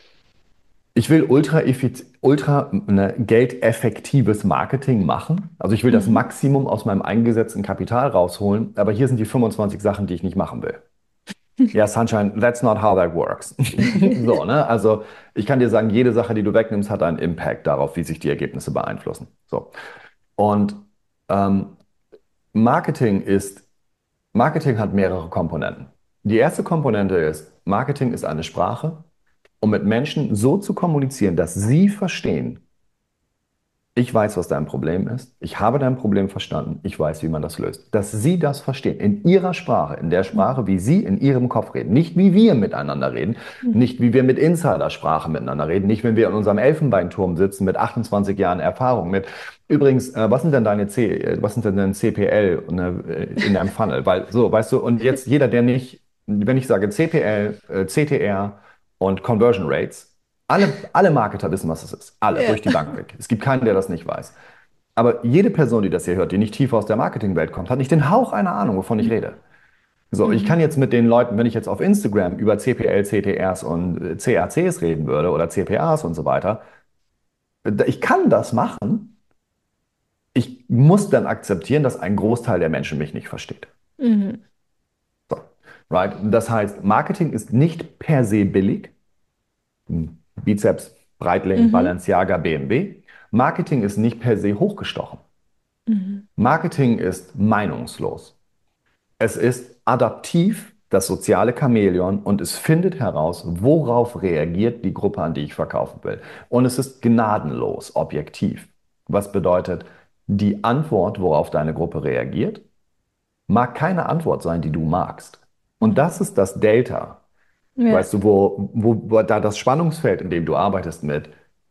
ich will ultra, effiz- ultra ne, geldeffektives Marketing machen. Also ich will das Mhm. Maximum aus meinem eingesetzten Kapital rausholen, aber hier sind die fünfundzwanzig Sachen, die ich nicht machen will. Ja, Sunshine, that's not how that works. So, ne? Also ich kann dir sagen, jede Sache, die du wegnimmst, hat einen Impact darauf, wie sich die Ergebnisse beeinflussen. So. Und ähm, Marketing ist, Marketing hat mehrere Komponenten. Die erste Komponente ist, Marketing ist eine Sprache, um mit Menschen so zu kommunizieren, dass sie verstehen, ich weiß, was dein Problem ist. Ich habe dein Problem verstanden. Ich weiß, wie man das löst. Dass Sie das verstehen, in Ihrer Sprache, in der Sprache, wie Sie in Ihrem Kopf reden. Nicht wie wir miteinander reden, Mhm. nicht wie wir mit Insidersprache miteinander reden, nicht wenn wir in unserem Elfenbeinturm sitzen mit achtundzwanzig Jahren Erfahrung. Mit übrigens, äh, was sind denn deine C, äh, was sind denn deine C P L ne, äh, in deinem Funnel? Weil so, weißt du, und jetzt jeder, der nicht, wenn ich sage C P L, äh, C T R und Conversion Rates, alle, alle Marketer wissen, was es ist. Alle, Ja. durch die Bank weg. Es gibt keinen, der das nicht weiß. Aber jede Person, die das hier hört, die nicht tief aus der Marketingwelt kommt, hat nicht den Hauch einer Ahnung, wovon ich rede. So, ich Mhm. kann jetzt mit den Leuten, wenn ich jetzt auf Instagram über C P L, C T Rs und äh, C A Cs reden würde oder C P As und so weiter, ich kann das machen. Ich muss dann akzeptieren, dass ein Großteil der Menschen mich nicht versteht. Mhm. So, right? Das heißt, Marketing ist nicht per se billig. Bizeps, Breitling, Mhm. Balenciaga, B M W. Marketing ist nicht per se hochgestochen. Mhm. Marketing ist meinungslos. Es ist adaptiv, das soziale Chamäleon, und es findet heraus, worauf reagiert die Gruppe, an die ich verkaufen will. Und es ist gnadenlos, objektiv. Was bedeutet, die Antwort, worauf deine Gruppe reagiert, mag keine Antwort sein, die du magst. Und Mhm. das ist das Delta, Ja. weißt du, wo, wo, wo da das Spannungsfeld, in dem du arbeitest mit.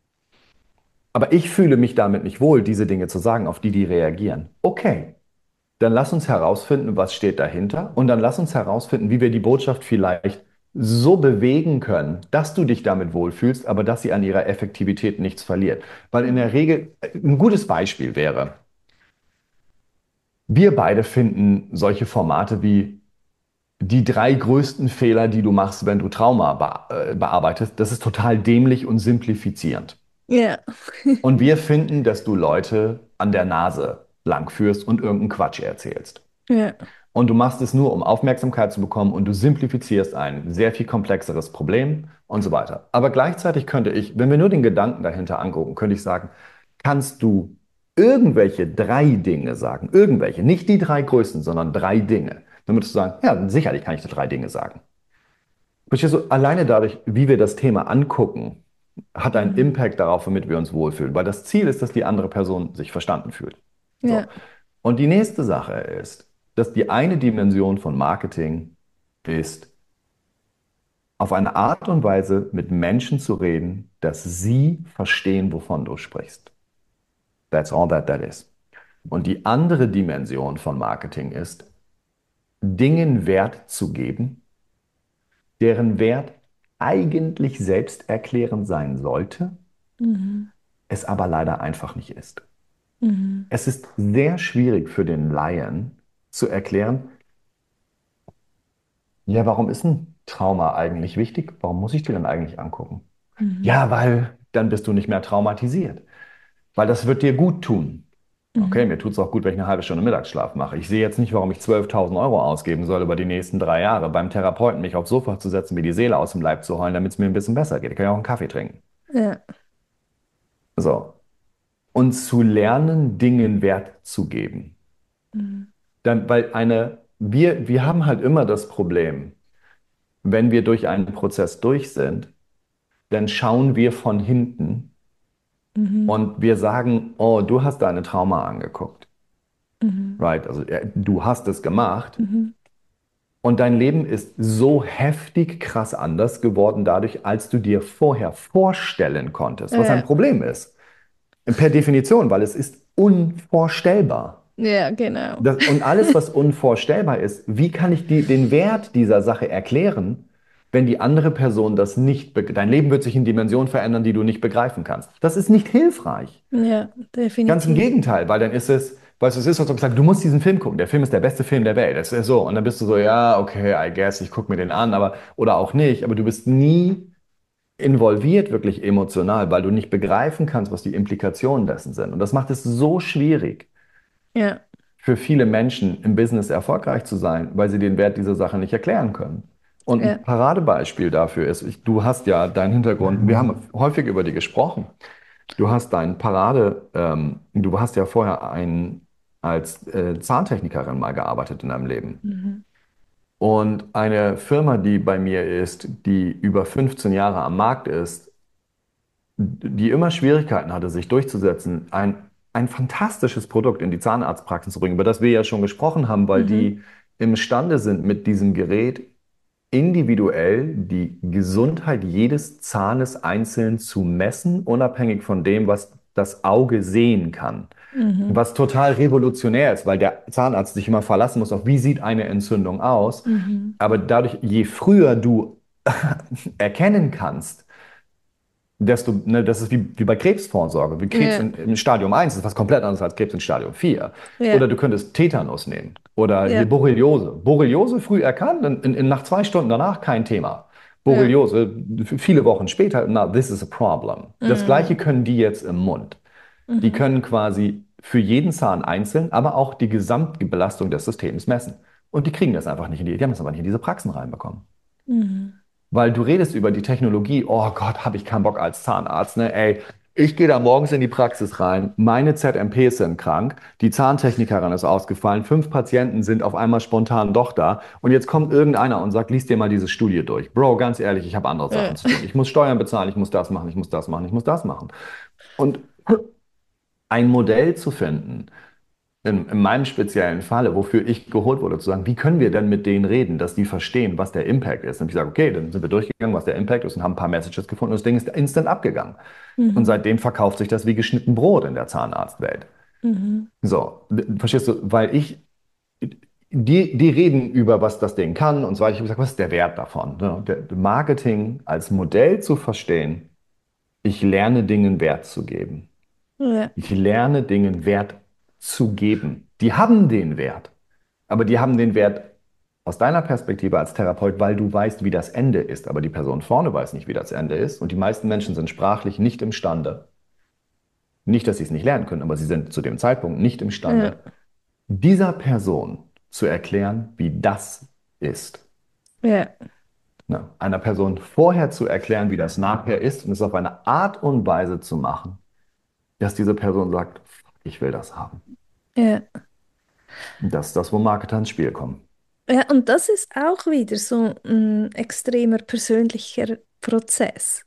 Aber ich fühle mich damit nicht wohl, diese Dinge zu sagen, auf die die reagieren. Okay, dann lass uns herausfinden, was steht dahinter und dann lass uns herausfinden, wie wir die Botschaft vielleicht so bewegen können, dass du dich damit wohlfühlst, aber dass sie an ihrer Effektivität nichts verliert. Weil in der Regel, ein gutes Beispiel wäre, wir beide finden solche Formate wie die drei größten Fehler, die du machst, wenn du Trauma be äh, bearbeitest, das ist total dämlich und simplifizierend. Ja. Und wir finden, dass du Leute an der Nase langführst und irgendeinen Quatsch erzählst. Ja. Und du machst es nur, um Aufmerksamkeit zu bekommen und du simplifizierst ein sehr viel komplexeres Problem und so weiter. Aber gleichzeitig könnte ich, wenn wir nur den Gedanken dahinter angucken, könnte ich sagen, kannst du irgendwelche drei Dinge sagen, irgendwelche, nicht die drei größten, sondern drei Dinge. Dann würdest du sagen, ja, sicherlich kann ich dir drei Dinge sagen. Verstehst du, alleine dadurch, wie wir das Thema angucken, hat einen Mhm. Impact darauf, womit wir uns wohlfühlen. Weil das Ziel ist, dass die andere Person sich verstanden fühlt. So. Ja. Und die nächste Sache ist, dass die eine Dimension von Marketing ist, auf eine Art und Weise mit Menschen zu reden, dass sie verstehen, wovon du sprichst. That's all that that is. Und die andere Dimension von Marketing ist, Dingen Wert zu geben, deren Wert eigentlich selbsterklärend sein sollte, Mhm. es aber leider einfach nicht ist. Mhm. Es ist sehr schwierig für den Laien zu erklären, ja, warum ist ein Trauma eigentlich wichtig? Warum muss ich dir denn eigentlich angucken? Mhm. Ja, weil dann bist du nicht mehr traumatisiert. Weil das wird dir gut tun. Okay, Mhm. mir tut es auch gut, wenn ich eine halbe Stunde Mittagsschlaf mache. Ich sehe jetzt nicht, warum ich zwölftausend Euro ausgeben soll über die nächsten drei Jahre beim Therapeuten, mich aufs Sofa zu setzen, mir die Seele aus dem Leib zu heulen, damit es mir ein bisschen besser geht. Ich kann ja auch einen Kaffee trinken. Ja. So. Und zu lernen, Dingen Wert zu geben. Mhm. Dann, weil eine, wir, wir haben halt immer das Problem, wenn wir durch einen Prozess durch sind, dann schauen wir von hinten Mhm. Und wir sagen, oh, du hast deine Trauma angeguckt. Mhm. Right? Also äh, du hast es gemacht. Mhm. Und dein Leben ist so heftig krass anders geworden dadurch, als du dir vorher vorstellen konntest. Was ein Ja, Problem ist. Per Definition, weil es ist unvorstellbar. ja, genau. Das, und alles, was unvorstellbar ist, wie kann ich die, den Wert dieser Sache erklären, wenn die andere Person das nicht, be- dein Leben wird sich in Dimensionen verändern, die du nicht begreifen kannst. Das ist nicht hilfreich. Ja, Ganz im definitiv. Gegenteil, weil dann ist es, weißt du, es ist, als ob ich sage, du musst diesen Film gucken. Der Film ist der beste Film der Welt. Das ist so. Und dann bist du so, ja, okay, I guess, ich gucke mir den an, aber, oder auch nicht. Aber du bist nie involviert, wirklich emotional, weil du nicht begreifen kannst, was die Implikationen dessen sind. Und das macht es so schwierig Ja, für viele Menschen im Business erfolgreich zu sein, weil sie den Wert dieser Sache nicht erklären können. Und ein ja. Paradebeispiel dafür ist, ich, du hast ja deinen Hintergrund, wir haben häufig über die gesprochen. Du hast dein Parade, ähm, du hast ja vorher ein, als äh, Zahntechnikerin mal gearbeitet in deinem Leben. Mhm. Und eine Firma, die bei mir ist, die über fünfzehn Jahre am Markt ist, die immer Schwierigkeiten hatte, sich durchzusetzen, ein, ein fantastisches Produkt in die Zahnarztpraxen zu bringen, über das wir ja schon gesprochen haben, weil Mhm. die imstande sind, mit diesem Gerät individuell die Gesundheit jedes Zahnes einzeln zu messen, unabhängig von dem, was das Auge sehen kann. Mhm. Was total revolutionär ist, weil der Zahnarzt sich immer verlassen muss auf, wie sieht eine Entzündung aus. Mhm. Aber dadurch, je früher du erkennen kannst, desto, ne, das ist wie, wie bei Krebsvorsorge. Wie Krebs Ja, in, im Stadium eins ist was komplett anderes als Krebs in Stadium vier. ja, Oder du könntest Tetanus nehmen. Oder hier ja, Borreliose. Borreliose früh erkannt, in, in, nach zwei Stunden danach kein Thema. ja. Borreliose, viele Wochen später, na, this is a problem. Das Gleiche Mhm. können die jetzt im Mund. Die Mhm. können quasi für jeden Zahn einzeln, aber auch die Gesamtbelastung des Systems messen. Und die kriegen das einfach nicht in die, die haben das aber nicht in diese Praxen reinbekommen. Mhm. Weil du redest über die Technologie, oh Gott, habe ich keinen Bock als Zahnarzt, ne? Ey, ich gehe da morgens in die Praxis rein, meine Z M Ps sind krank, die Zahntechnikerin ist ausgefallen, fünf Patienten sind auf einmal spontan doch da und jetzt kommt irgendeiner und sagt, lies dir mal diese Studie durch. Bro, ganz ehrlich, ich habe andere Ja. Sachen zu tun. Ich muss Steuern bezahlen, ich muss das machen, ich muss das machen, ich muss das machen. Und ein Modell zu finden, in, in meinem speziellen Falle, wofür ich geholt wurde, zu sagen, wie können wir denn mit denen reden, dass die verstehen, was der Impact ist? Und ich sage, okay, dann sind wir durchgegangen, was der Impact ist und haben ein paar Messages gefunden und das Ding ist instant abgegangen. Und Mhm. seitdem verkauft sich das wie geschnitten Brot in der Zahnarztwelt. Mhm. So, verstehst du? Weil ich, die, die reden über, was das Ding kann und so weiter. Ich habe gesagt, was ist der Wert davon? Ne? Der Marketing als Modell zu verstehen, ich lerne Dingen Wert zu geben. Ja, Ich lerne Dingen Wert zu geben. Die haben den Wert. Aber die haben den Wert aus deiner Perspektive als Therapeut, weil du weißt, wie das Ende ist. Aber die Person vorne weiß nicht, wie das Ende ist. Und die meisten Menschen sind sprachlich nicht imstande, nicht, dass sie es nicht lernen können, aber sie sind zu dem Zeitpunkt nicht ja, imstande, dieser Person zu erklären, wie das ist. ja, Ne? Einer Person vorher zu erklären, wie das nachher ist und es auf eine Art und Weise zu machen, dass diese Person sagt, ich will das haben. ja. Das ist das, wo Marketer ins Spiel kommen. Ja, und das ist auch wieder so ein extremer persönlicher Prozess.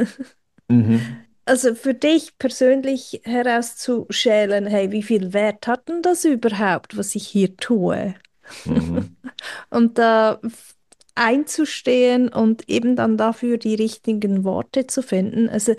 Mhm. Also für dich persönlich herauszuschälen, hey, wie viel Wert hat denn das überhaupt, was ich hier tue? Mhm. Und da f- einzustehen und eben dann dafür die richtigen Worte zu finden. Also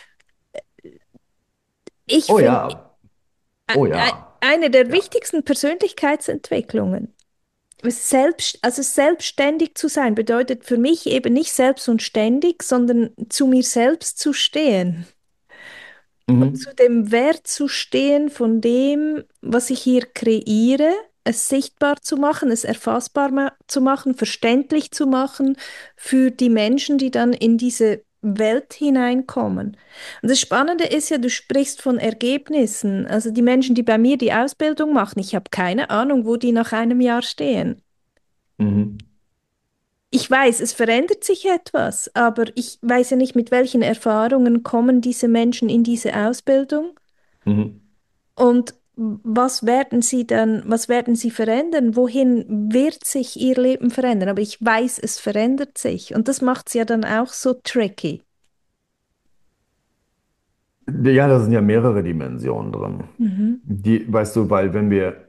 ich Oh finde, ja, oh ja. eine der Ja. wichtigsten Persönlichkeitsentwicklungen, selbst, also selbstständig zu sein, bedeutet für mich eben nicht selbst und ständig, sondern zu mir selbst zu stehen. Und zu Mhm. dem Wert zu stehen von dem, was ich hier kreiere, es sichtbar zu machen, es erfassbar ma zu machen, verständlich zu machen für die Menschen, die dann in diese Welt hineinkommen. Und das Spannende ist ja, du sprichst von Ergebnissen. Also die Menschen, die bei mir die Ausbildung machen, ich habe keine Ahnung, wo die nach einem Jahr stehen. Mhm. Ich weiß, es verändert sich etwas, aber ich weiß ja nicht, mit welchen Erfahrungen kommen diese Menschen in diese Ausbildung. Mhm. Und was werden sie dann, was werden sie verändern? Wohin wird sich ihr Leben verändern? Aber ich weiß, es verändert sich. Und das macht es ja dann auch so tricky. Ja, da sind ja mehrere Dimensionen drin. Mhm. Die, weißt du, weil wenn wir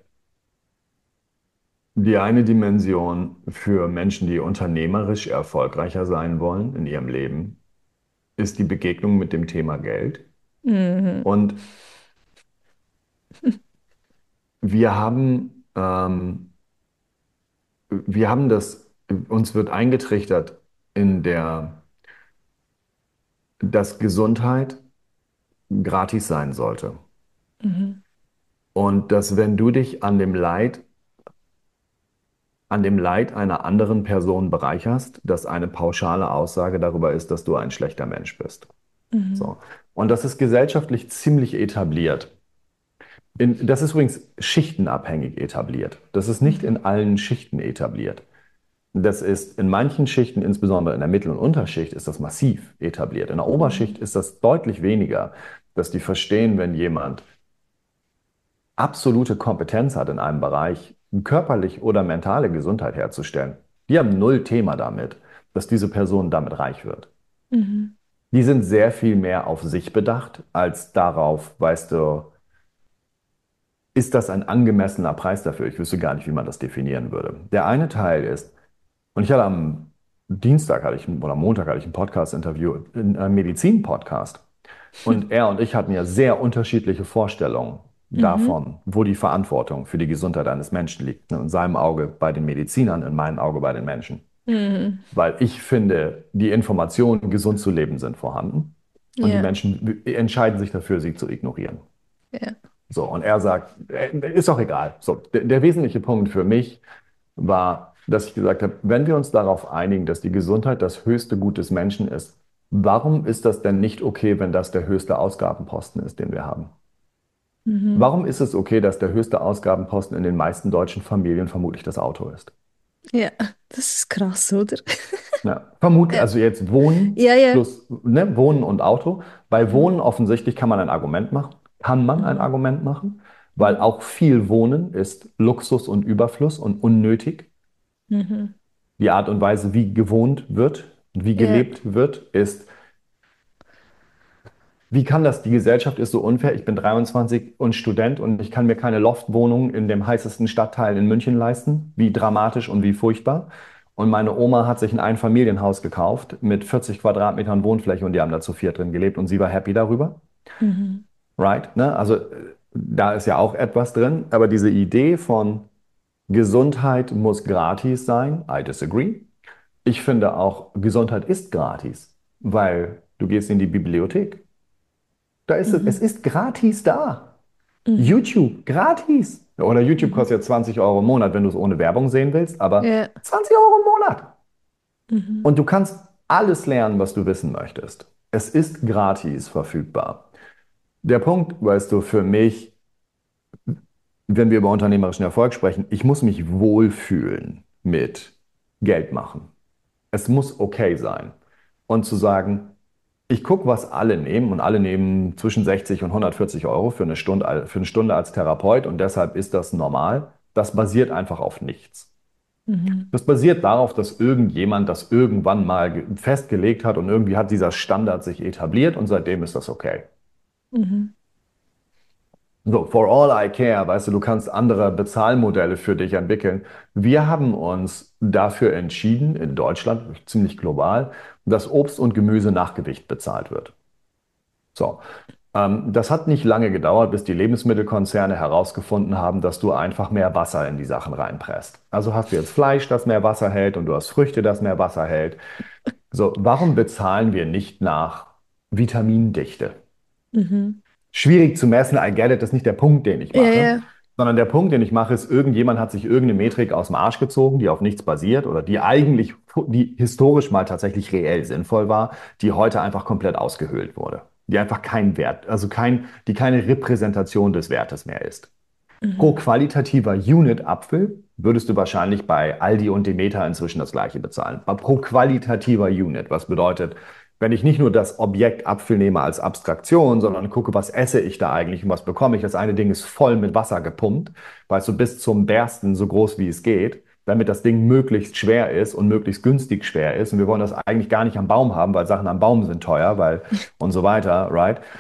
die eine Dimension für Menschen, die unternehmerisch erfolgreicher sein wollen in ihrem Leben, ist die Begegnung mit dem Thema Geld. Mhm. Und wir haben, ähm, wir haben das, uns wird eingetrichtert in der, dass Gesundheit gratis sein sollte. Mhm. Und dass wenn du dich an dem Leid, an dem Leid einer anderen Person bereicherst, dass eine pauschale Aussage darüber ist, dass du ein schlechter Mensch bist. Mhm. So. Und das ist gesellschaftlich ziemlich etabliert. In, das ist übrigens schichtenabhängig etabliert. Das ist nicht Mhm. in allen Schichten etabliert. Das ist in manchen Schichten, insbesondere in der Mittel- und Unterschicht, ist das massiv etabliert. In der Oberschicht Mhm. ist das deutlich weniger, dass die verstehen, wenn jemand absolute Kompetenz hat in einem Bereich, körperlich oder mentale Gesundheit herzustellen. Die haben null Thema damit, dass diese Person damit reich wird. Mhm. Die sind sehr viel mehr auf sich bedacht, als darauf, weißt du, ist das ein angemessener Preis dafür? Ich wüsste gar nicht, wie man das definieren würde. Der eine Teil ist, und ich hatte am Dienstag hatte ich, oder am Montag hatte ich ein Podcast-Interview, ein Medizin-Podcast. Und er und ich hatten ja sehr unterschiedliche Vorstellungen Mhm. davon, wo die Verantwortung für die Gesundheit eines Menschen liegt. In seinem Auge bei den Medizinern, in meinem Auge bei den Menschen. Mhm. Weil ich finde, die Informationen, gesund zu leben, sind vorhanden. Und die Ja, Menschen entscheiden sich dafür, sie zu ignorieren. ja. So, und er sagt, äh, ist doch egal. So, der, der wesentliche Punkt für mich war, dass ich gesagt habe, wenn wir uns darauf einigen, dass die Gesundheit das höchste Gut des Menschen ist, warum ist das denn nicht okay, wenn das der höchste Ausgabenposten ist, den wir haben? Mhm. Warum ist es okay, dass der höchste Ausgabenposten in den meisten deutschen Familien vermutlich das Auto ist? Ja, das ist krass, oder? Ja, vermutlich, Ja, also jetzt Wohnen ja. Ja. plus, ne, Wohnen und Auto. Bei Mhm. Wohnen offensichtlich kann man ein Argument machen, kann man ein Mhm. Argument machen, weil Mhm. auch viel Wohnen ist Luxus und Überfluss und unnötig. Mhm. Die Art und Weise, wie gewohnt wird und wie Ja. gelebt wird, ist, wie kann das, die Gesellschaft ist so unfair, ich bin dreiundzwanzig und Student und ich kann mir keine Loftwohnung in dem heißesten Stadtteil in München leisten. Wie dramatisch und wie furchtbar. Und meine Oma hat sich ein Einfamilienhaus gekauft mit vierzig Quadratmetern Wohnfläche und die haben da zu viert drin gelebt und sie war happy darüber. Mhm. Right? Ne? Also äh, da ist ja auch etwas drin, aber diese Idee von Gesundheit muss gratis sein, I disagree. Ich finde auch, Gesundheit ist gratis, weil du gehst in die Bibliothek. Da ist es, es Mhm. ist gratis da. Mhm. YouTube, gratis. Oder YouTube Mhm. kostet ja zwanzig Euro im Monat, wenn du es ohne Werbung sehen willst, aber Ja. zwanzig Euro im Monat. Mhm. Und du kannst alles lernen, was du wissen möchtest. Es ist gratis verfügbar. Der Punkt, weißt du, für mich, wenn wir über unternehmerischen Erfolg sprechen, ich muss mich wohlfühlen mit Geld machen. Es muss okay sein. Und zu sagen, ich gucke, was alle nehmen und alle nehmen zwischen sechzig und hundertvierzig Euro für eine Stunde, für eine Stunde als Therapeut und deshalb ist das normal. Das basiert einfach auf nichts. Mhm. Das basiert darauf, dass irgendjemand das irgendwann mal festgelegt hat und irgendwie hat dieser Standard sich etabliert und seitdem ist das okay. Mhm. So, for all I care, weißt du, du kannst andere Bezahlmodelle für dich entwickeln. Wir haben uns dafür entschieden, in Deutschland, ziemlich global, dass Obst und Gemüse nach Gewicht bezahlt wird. So, ähm, das hat nicht lange gedauert, bis die Lebensmittelkonzerne herausgefunden haben, dass du einfach mehr Wasser in die Sachen reinpresst. Also hast du jetzt Fleisch, das mehr Wasser hält und du hast Früchte, das mehr Wasser hält. So, warum bezahlen wir nicht nach Vitamindichte? Mhm. Schwierig zu messen, I get it, das ist nicht der Punkt, den ich Ja, mache, ja. sondern der Punkt, den ich mache, ist, irgendjemand hat sich irgendeine Metrik aus dem Arsch gezogen, die auf nichts basiert oder die eigentlich, die historisch mal tatsächlich reell sinnvoll war, die heute einfach komplett ausgehöhlt wurde. Die einfach kein Wert, also kein, die keine Repräsentation des Wertes mehr ist. Pro Mhm. qualitativer Unit Apfel würdest du wahrscheinlich bei Aldi und Demeter inzwischen das gleiche bezahlen. Aber pro qualitativer Unit, was bedeutet, wenn ich nicht nur das Objekt Apfel nehme als Abstraktion, sondern gucke, was esse ich da eigentlich und was bekomme ich. Das eine Ding ist voll mit Wasser gepumpt, weißt du, bis zum Bersten so groß wie es geht, damit das Ding möglichst schwer ist und möglichst günstig schwer ist. Und wir wollen das eigentlich gar nicht am Baum haben, weil Sachen am Baum sind teuer, weil und so weiter, right?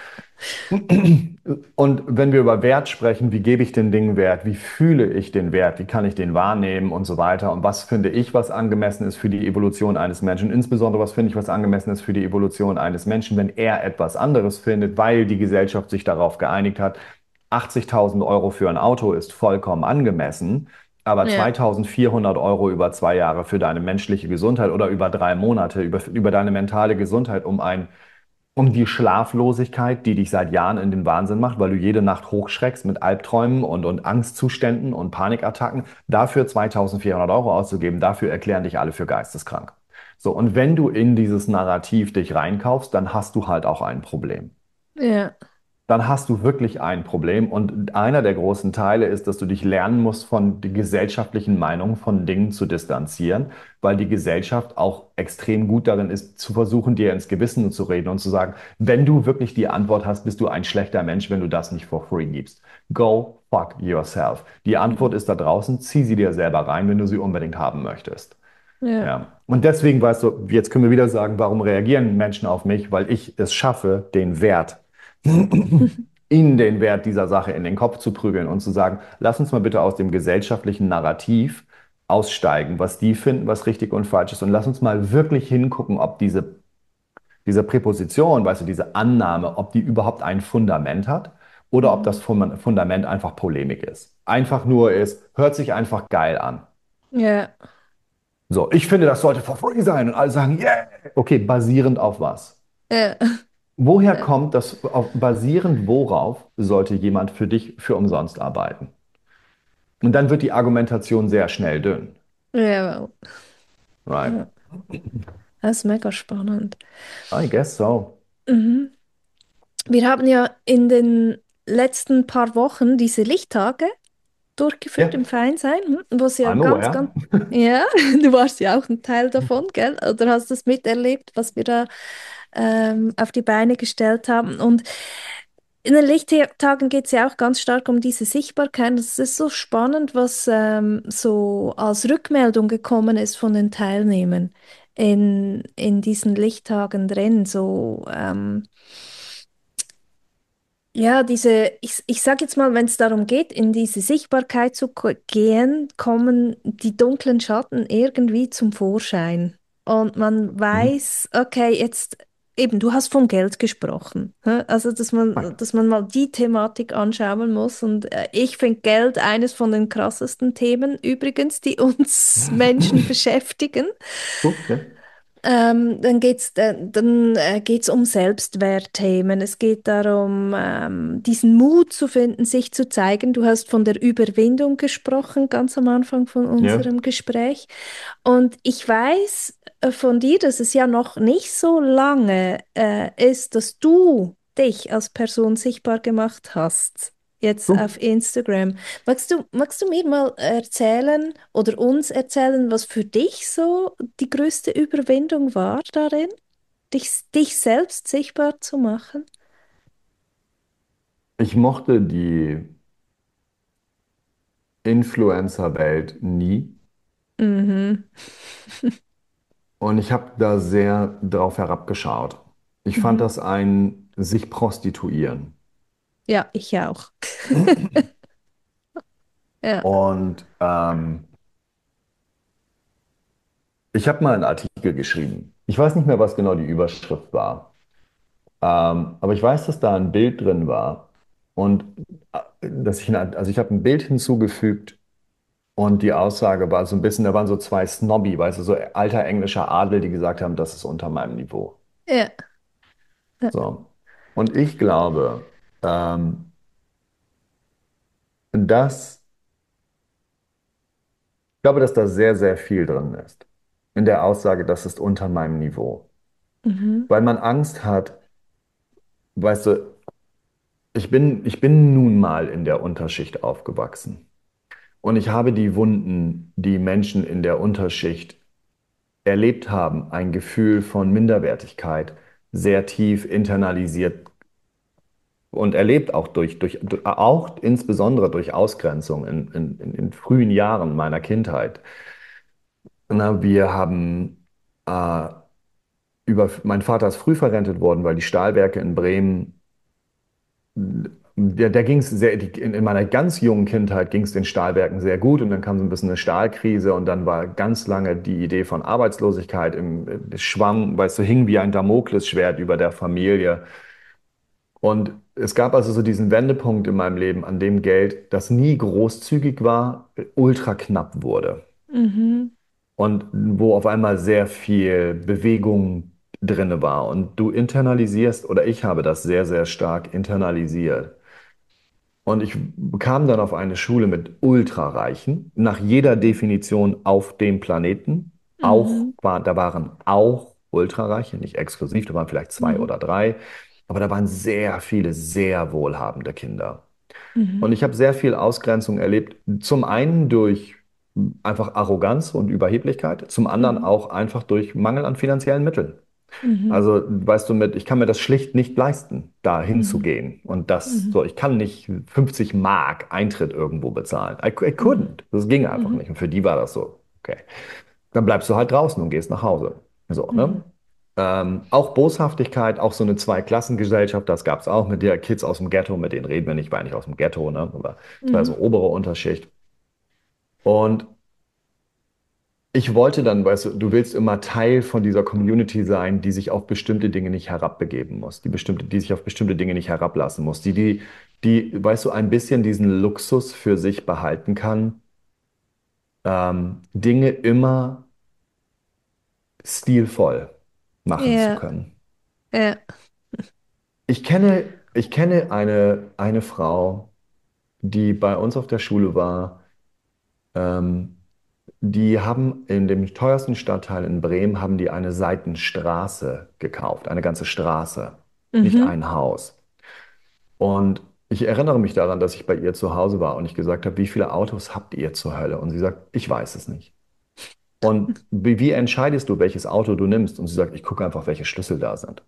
Und wenn wir über Wert sprechen, wie gebe ich den Dingen Wert? Wie fühle ich den Wert? Wie kann ich den wahrnehmen und so weiter? Und was finde ich, was angemessen ist für die Evolution eines Menschen? Insbesondere, was finde ich, was angemessen ist für die Evolution eines Menschen, wenn er etwas anderes findet, weil die Gesellschaft sich darauf geeinigt hat, achtzigtausend Euro für ein Auto ist vollkommen angemessen, aber Ja. zweitausendvierhundert Euro über zwei Jahre für deine menschliche Gesundheit oder über drei Monate, über, über deine mentale Gesundheit, um ein um die Schlaflosigkeit, die dich seit Jahren in den Wahnsinn macht, weil du jede Nacht hochschreckst mit Albträumen und, und Angstzuständen und Panikattacken, dafür zweitausendvierhundert Euro auszugeben, dafür erklären dich alle für geisteskrank. So, und wenn du in dieses Narrativ dich reinkaufst, dann hast du halt auch ein Problem. Ja. Dann hast du wirklich ein Problem. Und einer der großen Teile ist, dass du dich lernen musst, von den gesellschaftlichen Meinungen von Dingen zu distanzieren, weil die Gesellschaft auch extrem gut darin ist, zu versuchen, dir ins Gewissen zu reden und zu sagen, wenn du wirklich die Antwort hast, bist du ein schlechter Mensch, wenn du das nicht for free gibst. Go fuck yourself. Die Antwort ist da draußen, zieh sie dir selber rein, wenn du sie unbedingt haben möchtest. Ja. Ja. Und deswegen weißt du, jetzt können wir wieder sagen, warum reagieren Menschen auf mich? Weil ich es schaffe, den Wert, ihnen den Wert dieser Sache in den Kopf zu prügeln und zu sagen, lass uns mal bitte aus dem gesellschaftlichen Narrativ aussteigen, was die finden, was richtig und falsch ist. Und lass uns mal wirklich hingucken, ob diese, diese Präposition, weißt du, diese Annahme, ob die überhaupt ein Fundament hat oder ob das Mhm. Fun- Fundament einfach Polemik ist. Einfach nur ist, hört sich einfach geil an. Ja. So, ich finde, das sollte for free sein. Und alle sagen, yeah. Okay, basierend auf was? Ja. Woher kommt das, auf, basierend worauf sollte jemand für dich für umsonst arbeiten? Und dann wird die Argumentation sehr schnell dünn. Ja. Right? Ja. Das ist mega spannend. I guess so. Mhm. Wir haben ja in den letzten paar Wochen diese Lichttage durchgeführt Ja, im Vereinsheim, hm, wo es ja I'm ganz, ganz, aware. ja, du warst ja auch ein Teil davon, gell? Oder hast das miterlebt, was wir da ähm, auf die Beine gestellt haben. Und in den Lichttagen geht es ja auch ganz stark um diese Sichtbarkeit. Es ist so spannend, was ähm, so als Rückmeldung gekommen ist von den Teilnehmern in, in diesen Lichttagen drin. So, ähm, ja, diese, ich, ich sage jetzt mal, wenn es darum geht, in diese Sichtbarkeit zu ko- gehen, kommen die dunklen Schatten irgendwie zum Vorschein. Und man Mhm. weiß, okay, jetzt eben, du hast vom Geld gesprochen. hä? Also, dass man, dass man mal die Thematik anschauen muss. Und äh, ich finde Geld eines von den krassesten Themen übrigens, die uns Menschen beschäftigen. Gut, ja. Ähm, dann geht's, äh, dann äh, geht's um Selbstwertthemen. Es geht darum, ähm, diesen Mut zu finden, sich zu zeigen. Du hast von der Überwindung gesprochen, ganz am Anfang von Ja. unserem Gespräch. Und ich weiß äh, von dir, dass es ja noch nicht so lange äh, ist, dass du dich als Person sichtbar gemacht hast, jetzt Du, auf Instagram. Magst du, magst du mir mal erzählen oder uns erzählen, was für dich so die größte Überwindung war darin, dich, dich selbst sichtbar zu machen? ich mochte die Influencer-Welt nie Mhm. und ich habe da sehr drauf herabgeschaut. Ich fand Mhm. das ein sich prostituieren. Ja, ich auch. Ja. Und ähm, ich habe mal einen Artikel geschrieben. Ich weiß nicht mehr, was genau die Überschrift war. Ähm, aber ich weiß, dass da ein Bild drin war. Und äh, dass ich, eine- also ich habe ein Bild hinzugefügt und die Aussage war so ein bisschen, da waren so zwei Snobby, weißt du, so alter englischer Adel, die gesagt haben, das ist unter meinem Niveau. Ja. Ja. So. Und ich glaube, ähm, dass, ich glaube, dass da sehr, sehr viel drin ist. In der Aussage, das ist unter meinem Niveau. Mhm. Weil man Angst hat, weißt du, ich bin, ich bin nun mal in der Unterschicht aufgewachsen. Und ich habe die Wunden, die Menschen in der Unterschicht erlebt haben, ein Gefühl von Minderwertigkeit, sehr tief internalisiert und erlebt auch durch, durch, auch insbesondere durch Ausgrenzung in, in, in in frühen Jahren meiner Kindheit. Na, wir haben äh, über, mein Vater ist früh verrentet worden, weil die Stahlwerke in Bremen der, der ging es sehr, die, in, in meiner ganz jungen Kindheit ging es den Stahlwerken sehr gut und dann kam so ein bisschen eine Stahlkrise und dann war ganz lange die Idee von Arbeitslosigkeit im, im Schwamm, weißt du, hing wie ein Damoklesschwert über der Familie. Und es gab also so diesen Wendepunkt in meinem Leben, an dem Geld, das nie großzügig war, ultra knapp wurde. Mhm. Und wo auf einmal sehr viel Bewegung drinne war. Und du internalisierst, oder ich habe das sehr, sehr stark internalisiert. Und ich kam dann auf eine Schule mit Ultrareichen, nach jeder Definition auf dem Planeten. Auch, Mhm. war, da waren auch Ultrareiche, nicht exklusiv, da waren vielleicht zwei Mhm. oder drei, aber da waren sehr viele sehr wohlhabende Kinder. Und Mhm. ich habe sehr viel Ausgrenzung erlebt, zum einen durch einfach Arroganz und Überheblichkeit, zum anderen Mhm. auch einfach durch Mangel an finanziellen Mitteln. Mhm. Also, weißt du, mit, ich kann mir das schlicht nicht leisten, da Mhm. hinzugehen. Und das, Mhm. so, ich kann nicht fünfzig Mark Eintritt irgendwo bezahlen. I, I Mhm. couldn't. Das ging einfach Mhm. nicht. Und für die war das so, okay. Dann bleibst du halt draußen und gehst nach Hause. So, ne? Mhm. Ähm, auch Boshaftigkeit, auch so eine Zweiklassengesellschaft, das gab es auch mit der Kids aus dem Ghetto, mit denen reden wir nicht, war nicht aus dem Ghetto, ne? Aber es war so Mhm. obere Unterschicht. Und ich wollte dann, weißt du, du willst immer Teil von dieser Community sein, die sich auf bestimmte Dinge nicht herabbegeben muss, die bestimmte, die sich auf bestimmte Dinge nicht herablassen muss, die, die, die, weißt du, ein bisschen diesen Luxus für sich behalten kann, ähm, Dinge immer stilvoll machen zu Ja, können. ja. Ich kenne, ich kenne eine, eine Frau, die bei uns auf der Schule war. Ähm, Die haben in dem teuersten Stadtteil in Bremen haben die eine Seitenstraße gekauft, eine ganze Straße, nicht Mhm. ein Haus. Und ich erinnere mich daran, dass ich bei ihr zu Hause war und ich gesagt habe, wie viele Autos habt ihr zur Hölle? Und sie sagt, ich weiß es nicht. Und wie, wie entscheidest du, welches Auto du nimmst? Und sie sagt, ich gucke einfach, welche Schlüssel da sind.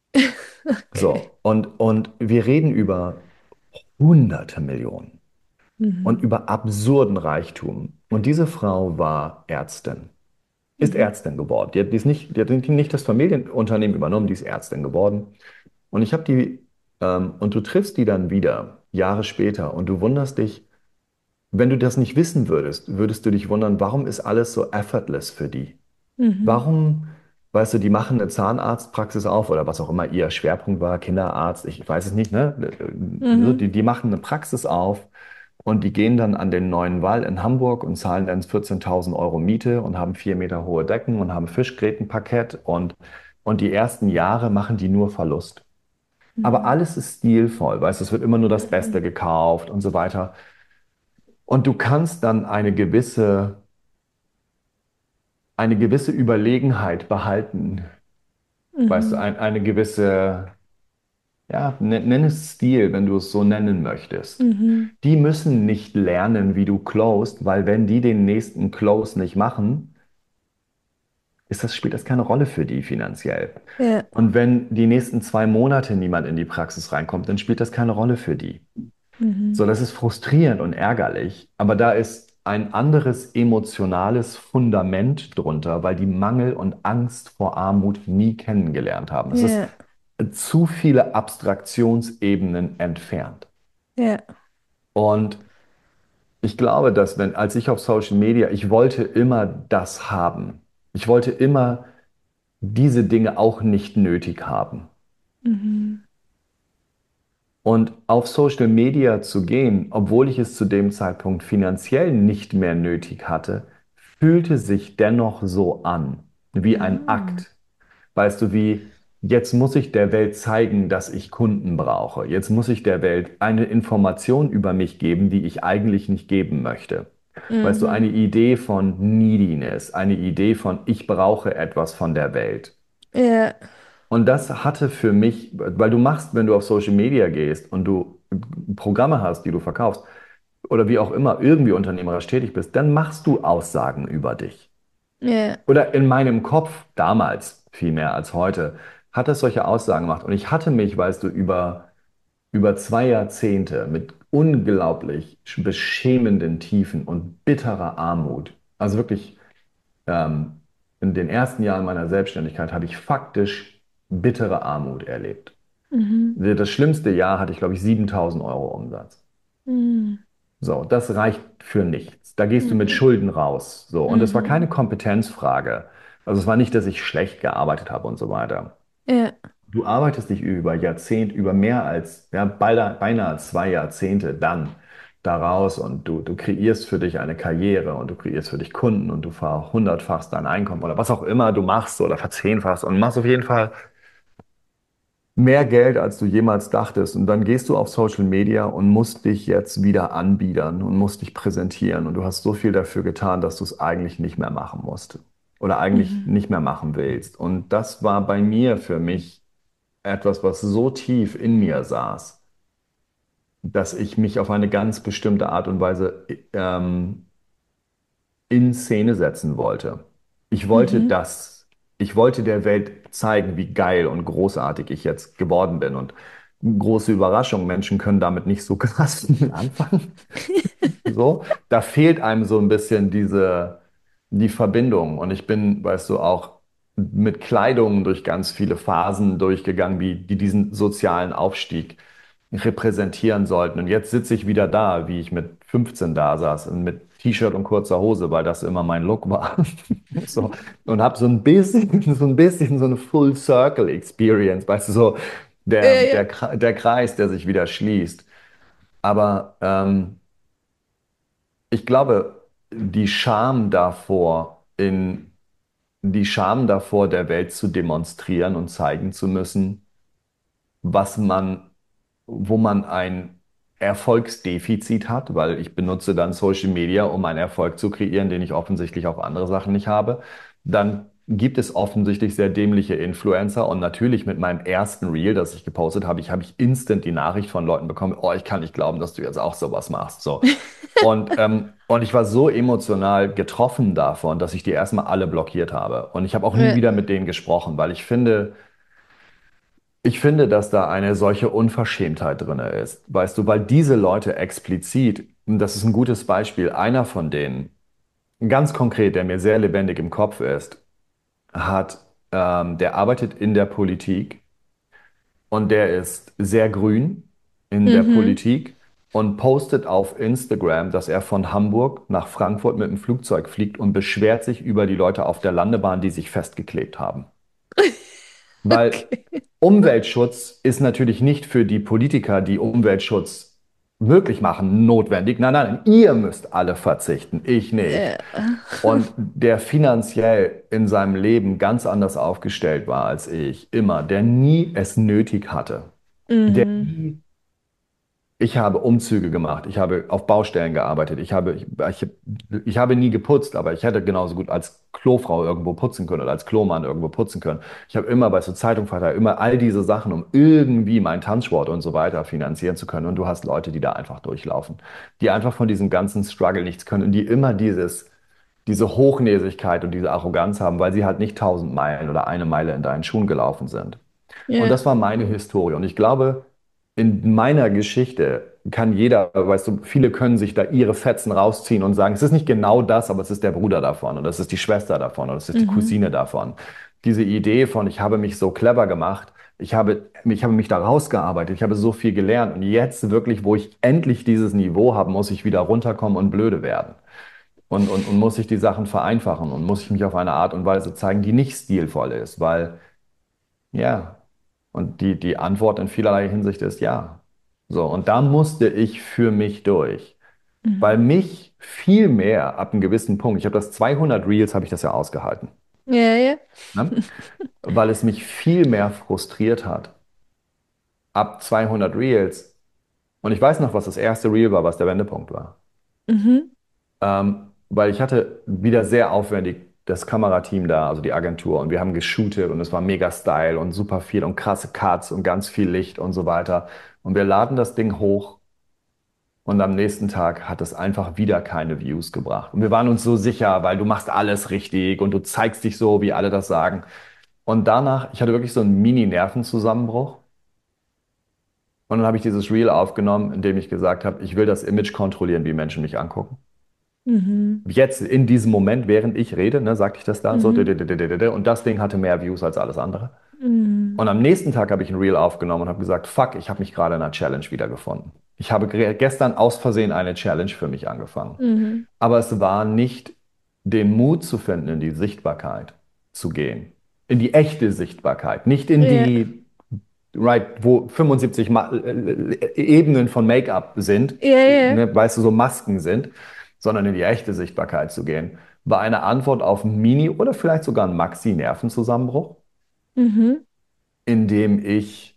Okay. So, und, und wir reden über hunderte Millionen und Mhm. über absurden Reichtum. Und diese Frau war Ärztin. Ist Mhm. Ärztin geworden. Die hat, die ist nicht, die hat nicht das Familienunternehmen übernommen, die ist Ärztin geworden. Und ich habe die, ähm, und du triffst die dann wieder, Jahre später, und du wunderst dich, wenn du das nicht wissen würdest, würdest du dich wundern, warum ist alles so effortless für die? Mhm. Warum, weißt du, die machen eine Zahnarztpraxis auf oder was auch immer ihr Schwerpunkt war, Kinderarzt, ich weiß es nicht, ne? So, Mhm. Die, die machen eine Praxis auf und die gehen dann an den Neuen Wall in Hamburg und zahlen dann vierzehntausend Euro Miete und haben vier Meter hohe Decken und haben Fischgrätenparkett und, und die ersten Jahre machen die nur Verlust. Aber Mhm. alles ist stilvoll, weißt du, es wird immer nur das Beste Mhm. gekauft und so weiter. Und du kannst dann eine gewisse, eine gewisse Überlegenheit behalten, weißt du, Mhm. ein, eine gewisse, ja, nenn, nenn es Stil, wenn du es so nennen möchtest. Mhm. Die müssen nicht lernen, wie du closed, weil wenn die den nächsten Close nicht machen, ist das, spielt das keine Rolle für die finanziell. Ja. Und wenn die nächsten zwei Monate niemand in die Praxis reinkommt, dann spielt das keine Rolle für die. So, Mhm. das ist frustrierend und ärgerlich, aber da ist ein anderes emotionales Fundament drunter, weil die Mangel und Angst vor Armut nie kennengelernt haben. Es ist Ja. zu viele Abstraktionsebenen entfernt. Ja. Und ich glaube, dass wenn, als ich auf Social Media, ich wollte immer das haben. Ich wollte immer diese Dinge auch nicht nötig haben. Mhm. Und auf Social Media zu gehen, obwohl ich es zu dem Zeitpunkt finanziell nicht mehr nötig hatte, fühlte sich dennoch so an, wie ein Mhm. Akt. Weißt du, wie jetzt muss ich der Welt zeigen, dass ich Kunden brauche. Jetzt muss ich der Welt eine Information über mich geben, die ich eigentlich nicht geben möchte. Weißt du, eine Mhm. Idee von Neediness, eine Idee von ich brauche etwas von der Welt. Ja. Und das hatte für mich, weil du machst, wenn du auf Social Media gehst und du Programme hast, die du verkaufst oder wie auch immer irgendwie unternehmerisch tätig bist, dann machst du Aussagen über dich. Ja. Oder in meinem Kopf, damals viel mehr als heute, hat es solche Aussagen gemacht. Und ich hatte mich, weißt du, über, über zwei Jahrzehnte mit unglaublich beschämenden Tiefen und bitterer Armut, also wirklich ähm, in den ersten Jahren meiner Selbstständigkeit habe ich faktisch bittere Armut erlebt. Mhm. Das schlimmste Jahr hatte ich, glaube ich, siebentausend Euro Umsatz. Mhm. So, das reicht für nichts. Da gehst du mit Mhm. Schulden raus. So, und es war keine Mhm. Kompetenzfrage. Also es war nicht, dass ich schlecht gearbeitet habe und so weiter. Ja. Du arbeitest dich über Jahrzehnte, über mehr als, ja, beinahe, beinahe zwei Jahrzehnte dann daraus und du, du kreierst für dich eine Karriere und du kreierst für dich Kunden und du verhundertfachst dein Einkommen oder was auch immer du machst oder verzehnfachst und machst auf jeden Fall mehr Geld, als du jemals dachtest. Und dann gehst du auf Social Media und musst dich jetzt wieder anbiedern und musst dich präsentieren. Und du hast so viel dafür getan, dass du es eigentlich nicht mehr machen musst oder eigentlich Mhm. nicht mehr machen willst. Und das war bei mir für mich etwas, was so tief in mir saß, dass ich mich auf eine ganz bestimmte Art und Weise ähm, in Szene setzen wollte. Ich wollte Mhm. das, ich wollte der Welt zeigen, wie geil und großartig ich jetzt geworden bin. Und große Überraschung, Menschen können damit nicht so krass anfangen. So, da fehlt einem so ein bisschen diese, die Verbindung. Und ich bin, weißt du, auch mit Kleidung durch ganz viele Phasen durchgegangen, die, die diesen sozialen Aufstieg repräsentieren sollten. Und jetzt sitze ich wieder da, wie ich mit fünfzehn da saß, und mit T-Shirt und kurzer Hose, weil das immer mein Look war. So, und habe so ein bisschen, so ein bisschen so eine Full Circle Experience, weißt du, so der, Ja, ja. der, Kre- der Kreis, der sich wieder schließt. Aber ähm, ich glaube, die Scham davor, in die Scham davor, der Welt zu demonstrieren und zeigen zu müssen, was man, wo man ein Erfolgsdefizit hat, weil ich benutze dann Social Media, um einen Erfolg zu kreieren, den ich offensichtlich auf andere Sachen nicht habe. Dann gibt es offensichtlich sehr dämliche Influencer und natürlich mit meinem ersten Reel, das ich gepostet habe, ich habe ich instant die Nachricht von Leuten bekommen, oh, ich kann nicht glauben, dass du jetzt auch sowas machst. So. Und, ähm, und ich war so emotional getroffen davon, dass ich die erstmal alle blockiert habe. Und ich habe auch nie Ja. wieder mit denen gesprochen, weil ich finde, ich finde, dass da eine solche Unverschämtheit drin ist. Weißt du, weil diese Leute explizit, und das ist ein gutes Beispiel, einer von denen, ganz konkret, der mir sehr lebendig im Kopf ist, hat, ähm, der arbeitet in der Politik und der ist sehr grün in der Mhm. Politik und postet auf Instagram, dass er von Hamburg nach Frankfurt mit dem Flugzeug fliegt und beschwert sich über die Leute auf der Landebahn, die sich festgeklebt haben. Weil Okay. Umweltschutz ist natürlich nicht für die Politiker, die Umweltschutz möglich machen, notwendig. Nein, nein, ihr müsst alle verzichten, ich nicht. Ja. Und der finanziell in seinem Leben ganz anders aufgestellt war als ich, immer, der nie es nötig hatte, der Mhm. nie ich habe Umzüge gemacht, ich habe auf Baustellen gearbeitet, ich habe, ich, ich, ich habe nie geputzt, aber ich hätte genauso gut als Klofrau irgendwo putzen können oder als Klomann irgendwo putzen können. Ich habe immer bei so Zeitung verteilt, immer all diese Sachen, um irgendwie meinen Tanzsport und so weiter finanzieren zu können. Und du hast Leute, die da einfach durchlaufen, die einfach von diesem ganzen Struggle nichts können und die immer dieses, diese Hochnäsigkeit und diese Arroganz haben, weil sie halt nicht tausend Meilen oder eine Meile in deinen Schuhen gelaufen sind. Und Ja. das war meine Historie. Und ich glaube, in meiner Geschichte kann jeder, weißt du, viele können sich da ihre Fetzen rausziehen und sagen, es ist nicht genau das, aber es ist der Bruder davon und es ist die Schwester davon und es ist die Mhm. Cousine davon. Diese Idee von, ich habe mich so clever gemacht, ich habe, ich habe mich da rausgearbeitet, ich habe so viel gelernt und jetzt wirklich, wo ich endlich dieses Niveau habe, muss ich wieder runterkommen und blöde werden. Und, und, und muss ich die Sachen vereinfachen und muss ich mich auf eine Art und Weise zeigen, die nicht stilvoll ist, weil ja. Und die, die Antwort in vielerlei Hinsicht ist ja. So, und da musste ich für mich durch. Weil Mhm. mich viel mehr ab einem gewissen Punkt, ich habe das zweihundert Reels, habe ich das ja ausgehalten, Ja, ja. ne? Weil es mich viel mehr frustriert hat. Ab zweihundert Reels. Und ich weiß noch, was das erste Reel war, was der Wendepunkt war. Mhm. Ähm, weil ich hatte wieder sehr aufwendig das Kamerateam da, also die Agentur, und wir haben geshootet und es war mega Style und super viel und krasse Cuts und ganz viel Licht und so weiter. Und wir laden das Ding hoch und am nächsten Tag hat es einfach wieder keine Views gebracht. Und wir waren uns so sicher, weil du machst alles richtig und du zeigst dich so, wie alle das sagen. Und danach, ich hatte wirklich so einen Mini-Nervenzusammenbruch. Und dann habe ich dieses Reel aufgenommen, in dem ich gesagt habe, ich will das Image kontrollieren, wie Menschen mich angucken. Mhm. Jetzt in diesem Moment, während ich rede, ne, sagte ich das da so, Mhm. und das Ding hatte mehr Views als alles andere. Mhm. Und am nächsten Tag habe ich ein Reel aufgenommen und habe gesagt, fuck, ich habe mich gerade in einer Challenge wiedergefunden. Ich habe gre- gestern aus Versehen eine Challenge für mich angefangen. Mhm. Aber es war nicht den Mut zu finden, in die Sichtbarkeit zu gehen. In die echte Sichtbarkeit. Nicht in Ja, die, right, wo fünfundsiebzig Ma äh, äh, Ebenen von Make-up sind, ja, ja. ne, weißt du, so Masken sind, sondern in die echte Sichtbarkeit zu gehen. War eine Antwort auf einen Mini- oder vielleicht sogar einen Maxi-Nervenzusammenbruch, Mhm. in dem ich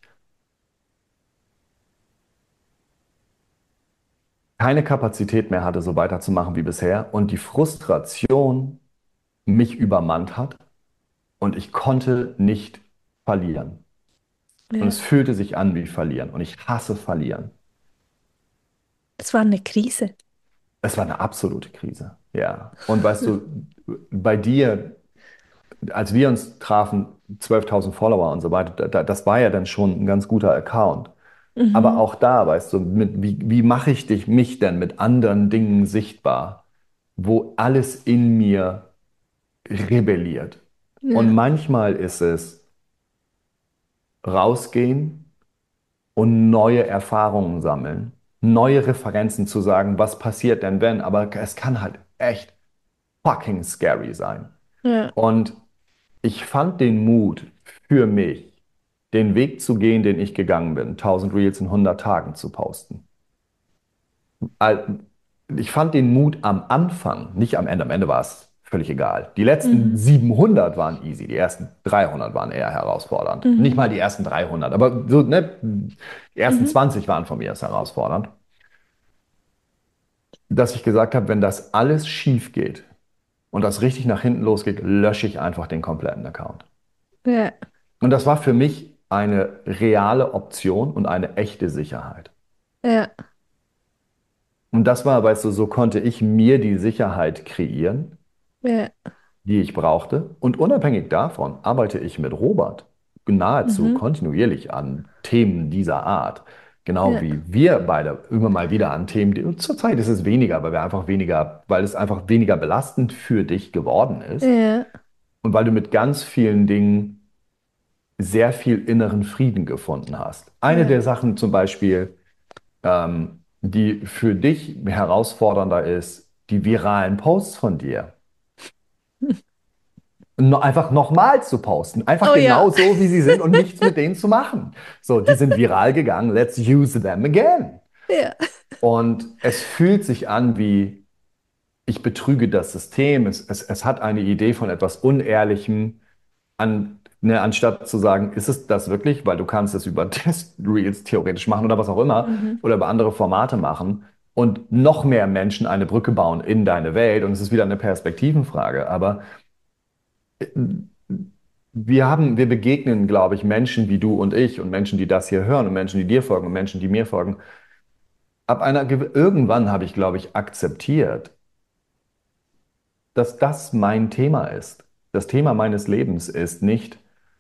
keine Kapazität mehr hatte, so weiterzumachen wie bisher und die Frustration mich übermannt hat und ich konnte nicht verlieren. Und Ja. es fühlte sich an wie verlieren und ich hasse verlieren. Es war eine Krise. Es war eine absolute Krise, ja. Und weißt du, bei dir, als wir uns trafen, zwölftausend Follower und so weiter, da, das war ja dann schon ein ganz guter Account. Aber Mhm. auch da, weißt du, mit, wie, wie mache ich dich, mich denn mit anderen Dingen sichtbar, wo alles in mir rebelliert? Und Ja, manchmal ist es rausgehen und neue Erfahrungen sammeln, neue Referenzen zu sagen, was passiert denn wenn, aber es kann halt echt fucking scary sein. ja. Und ich fand den Mut für mich, den Weg zu gehen, den ich gegangen bin, tausend Reels in hundert Tagen zu posten. Al- Ich fand den Mut am Anfang, nicht am Ende. Am Ende war es völlig egal. Die letzten Mhm. siebenhundert waren easy, die ersten dreihundert waren eher herausfordernd. Nicht Mhm. mal die ersten dreihundert, aber so, ne, die ersten Mhm. zwanzig waren von mir aus herausfordernd. Dass ich gesagt habe, wenn das alles schief geht und das richtig nach hinten losgeht, lösche ich einfach den kompletten Account. Ja, Und das war für mich eine reale Option und eine echte Sicherheit. ja. Und das war, weißt du, so konnte ich mir die Sicherheit kreieren, Ja. die ich brauchte. Und unabhängig davon arbeite ich mit Robert nahezu Mhm. kontinuierlich an Themen dieser Art. Genau Ja. wie wir beide immer mal wieder an Themen, die, zurzeit ist es weniger, weil wir einfach weniger, weil es einfach weniger belastend für dich geworden ist Ja. und weil du mit ganz vielen Dingen sehr viel inneren Frieden gefunden hast. Eine Ja. der Sachen zum Beispiel, ähm, die für dich herausfordernder ist, die viralen Posts von dir. No, einfach nochmal zu posten. Einfach Oh ja. genau so, wie sie sind und nichts mit denen zu machen. So, die sind viral gegangen, let's use them again. Ja. Und es fühlt sich an wie, ich betrüge das System. Es, es, es hat eine Idee von etwas Unehrlichem, an, ne, anstatt zu sagen, ist es das wirklich? Weil du kannst es über Test-Reels theoretisch machen oder was auch immer Mhm. oder über andere Formate machen und noch mehr Menschen eine Brücke bauen in deine Welt. Und es ist wieder eine Perspektivenfrage. Aber wir haben, wir begegnen, glaube ich, Menschen wie du und ich und Menschen, die das hier hören und Menschen, die dir folgen und Menschen, die mir folgen. Ab einer, gew- irgendwann habe ich, glaube ich, akzeptiert, dass das mein Thema ist. Das Thema meines Lebens ist nicht,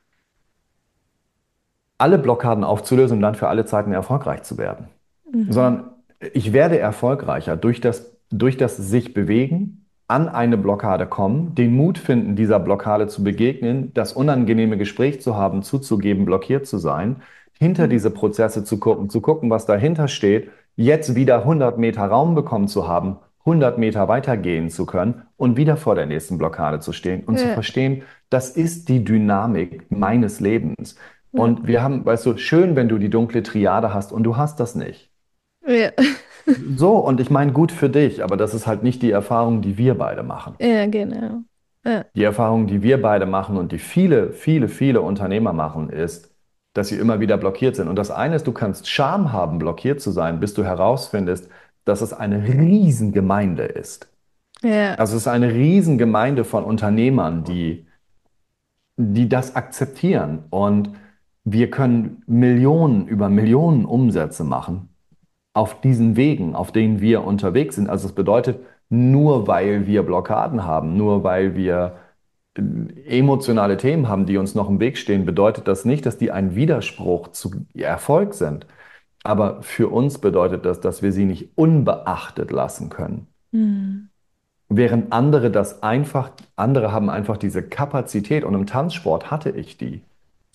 alle Blockaden aufzulösen und dann für alle Zeiten erfolgreich zu werden, Mhm. sondern ich werde erfolgreicher durch das, durch das sich bewegen, an eine Blockade kommen, den Mut finden, dieser Blockade zu begegnen, das unangenehme Gespräch zu haben, zuzugeben, blockiert zu sein, hinter Mhm. diese Prozesse zu gucken, zu gucken, was dahinter steht, jetzt wieder hundert Meter Raum bekommen zu haben, hundert Meter weitergehen zu können und wieder vor der nächsten Blockade zu stehen und zu Ja. verstehen, das ist die Dynamik meines Lebens. Ja. Und wir haben, weißt du, schön, wenn du die dunkle Triade hast und du hast das nicht. Ja. So, und ich meine, gut für dich, aber das ist halt nicht die Erfahrung, die wir beide machen. Ja, genau. Ja. Die Erfahrung, die wir beide machen und die viele, viele, viele Unternehmer machen, ist, dass sie immer wieder blockiert sind. Und das eine ist, du kannst Scham haben, blockiert zu sein, bis du herausfindest, dass es eine Riesengemeinde ist. Ja. Also es ist eine Riesengemeinde von Unternehmern, die, die das akzeptieren. Und wir können Millionen über Millionen Umsätze machen auf diesen Wegen, auf denen wir unterwegs sind. Also es bedeutet, nur weil wir Blockaden haben, nur weil wir äh, emotionale Themen haben, die uns noch im Weg stehen, bedeutet das nicht, dass die ein Widerspruch zu Erfolg sind. Aber für uns bedeutet das, dass wir sie nicht unbeachtet lassen können. Mhm. Während andere das einfach, andere haben einfach diese Kapazität und im Tanzsport hatte ich die.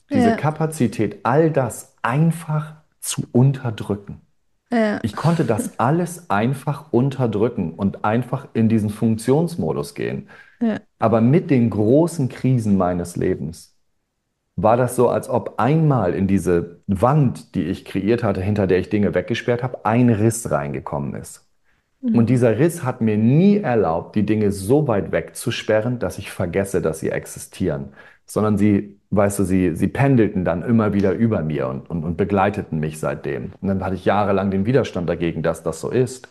diese ja, Kapazität, all das einfach zu unterdrücken. ja, Ich konnte das alles einfach unterdrücken und einfach in diesen Funktionsmodus gehen. ja. Aber mit den großen Krisen meines Lebens war das so, als ob einmal in diese Wand, die ich kreiert hatte, hinter der ich Dinge weggesperrt habe, ein Riss reingekommen ist. Und Mhm. dieser Riss hat mir nie erlaubt, die Dinge so weit wegzusperren, dass ich vergesse, dass sie existieren, sondern sie, weißt du, sie, sie pendelten dann immer wieder über mir und, und, und begleiteten mich seitdem. Und dann hatte ich jahrelang den Widerstand dagegen, dass das so ist.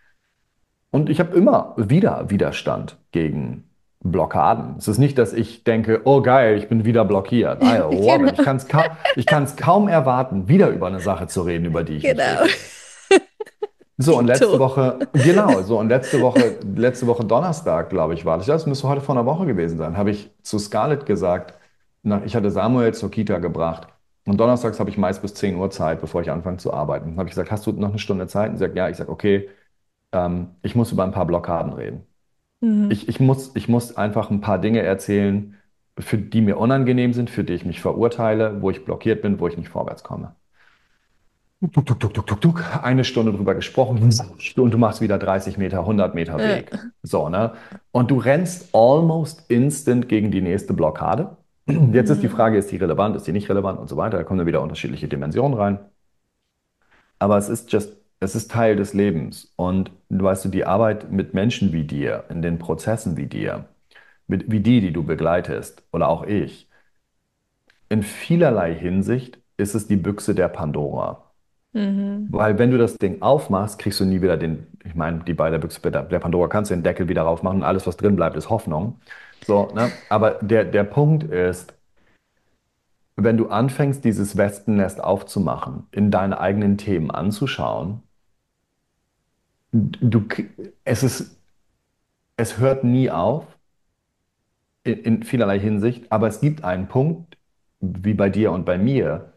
Und ich habe immer wieder Widerstand gegen Blockaden. Es ist nicht, dass ich denke, oh geil, ich bin wieder blockiert. I love it. Ich Genau, kann es ka ich kann es kaum erwarten, wieder über eine Sache zu reden, über die ich mich genau. ekle. So, und letzte Dito. Woche, genau, so, und letzte Woche, letzte Woche Donnerstag, glaube ich, war das, das müsste heute vor einer Woche gewesen sein, habe ich zu Scarlett gesagt, na, ich hatte Samuel zur Kita gebracht und donnerstags habe ich meist bis zehn Uhr Zeit, bevor ich anfange zu arbeiten. Dann habe ich gesagt, hast du noch eine Stunde Zeit? Und sie sagt, ja, ich sage, okay, ähm, ich muss über ein paar Blockaden reden. Mhm. Ich, ich muss, ich muss einfach ein paar Dinge erzählen, für die mir unangenehm sind, für die ich mich verurteile, wo ich blockiert bin, wo ich nicht vorwärts komme. Tuk, tuk, tuk, tuk, tuk, tuk. Eine Stunde drüber gesprochen und du machst wieder dreißig Meter, hundert Meter Ja. Weg. So, ne? Und du rennst almost instant gegen die nächste Blockade. Jetzt ist die Mhm. Frage, ist die relevant, ist die nicht relevant und so weiter. Da kommen dann wieder unterschiedliche Dimensionen rein. Aber es ist just, es ist Teil des Lebens. Und du weißt du, die Arbeit mit Menschen wie dir, in den Prozessen wie dir, mit, wie die, die du begleitest, oder auch ich, in vielerlei Hinsicht ist es die Büchse der Pandora. Mhm. Weil wenn du das Ding aufmachst, kriegst du nie wieder den, ich meine, die bei der Büchse der der Pandora kannst du den Deckel wieder raufmachen und alles, was drin bleibt, ist Hoffnung. So, ne? Aber der, der Punkt ist, wenn du anfängst, dieses Wespennest aufzumachen, in deine eigenen Themen anzuschauen, du, es ist, es hört nie auf, in, in vielerlei Hinsicht, aber es gibt einen Punkt, wie bei dir und bei mir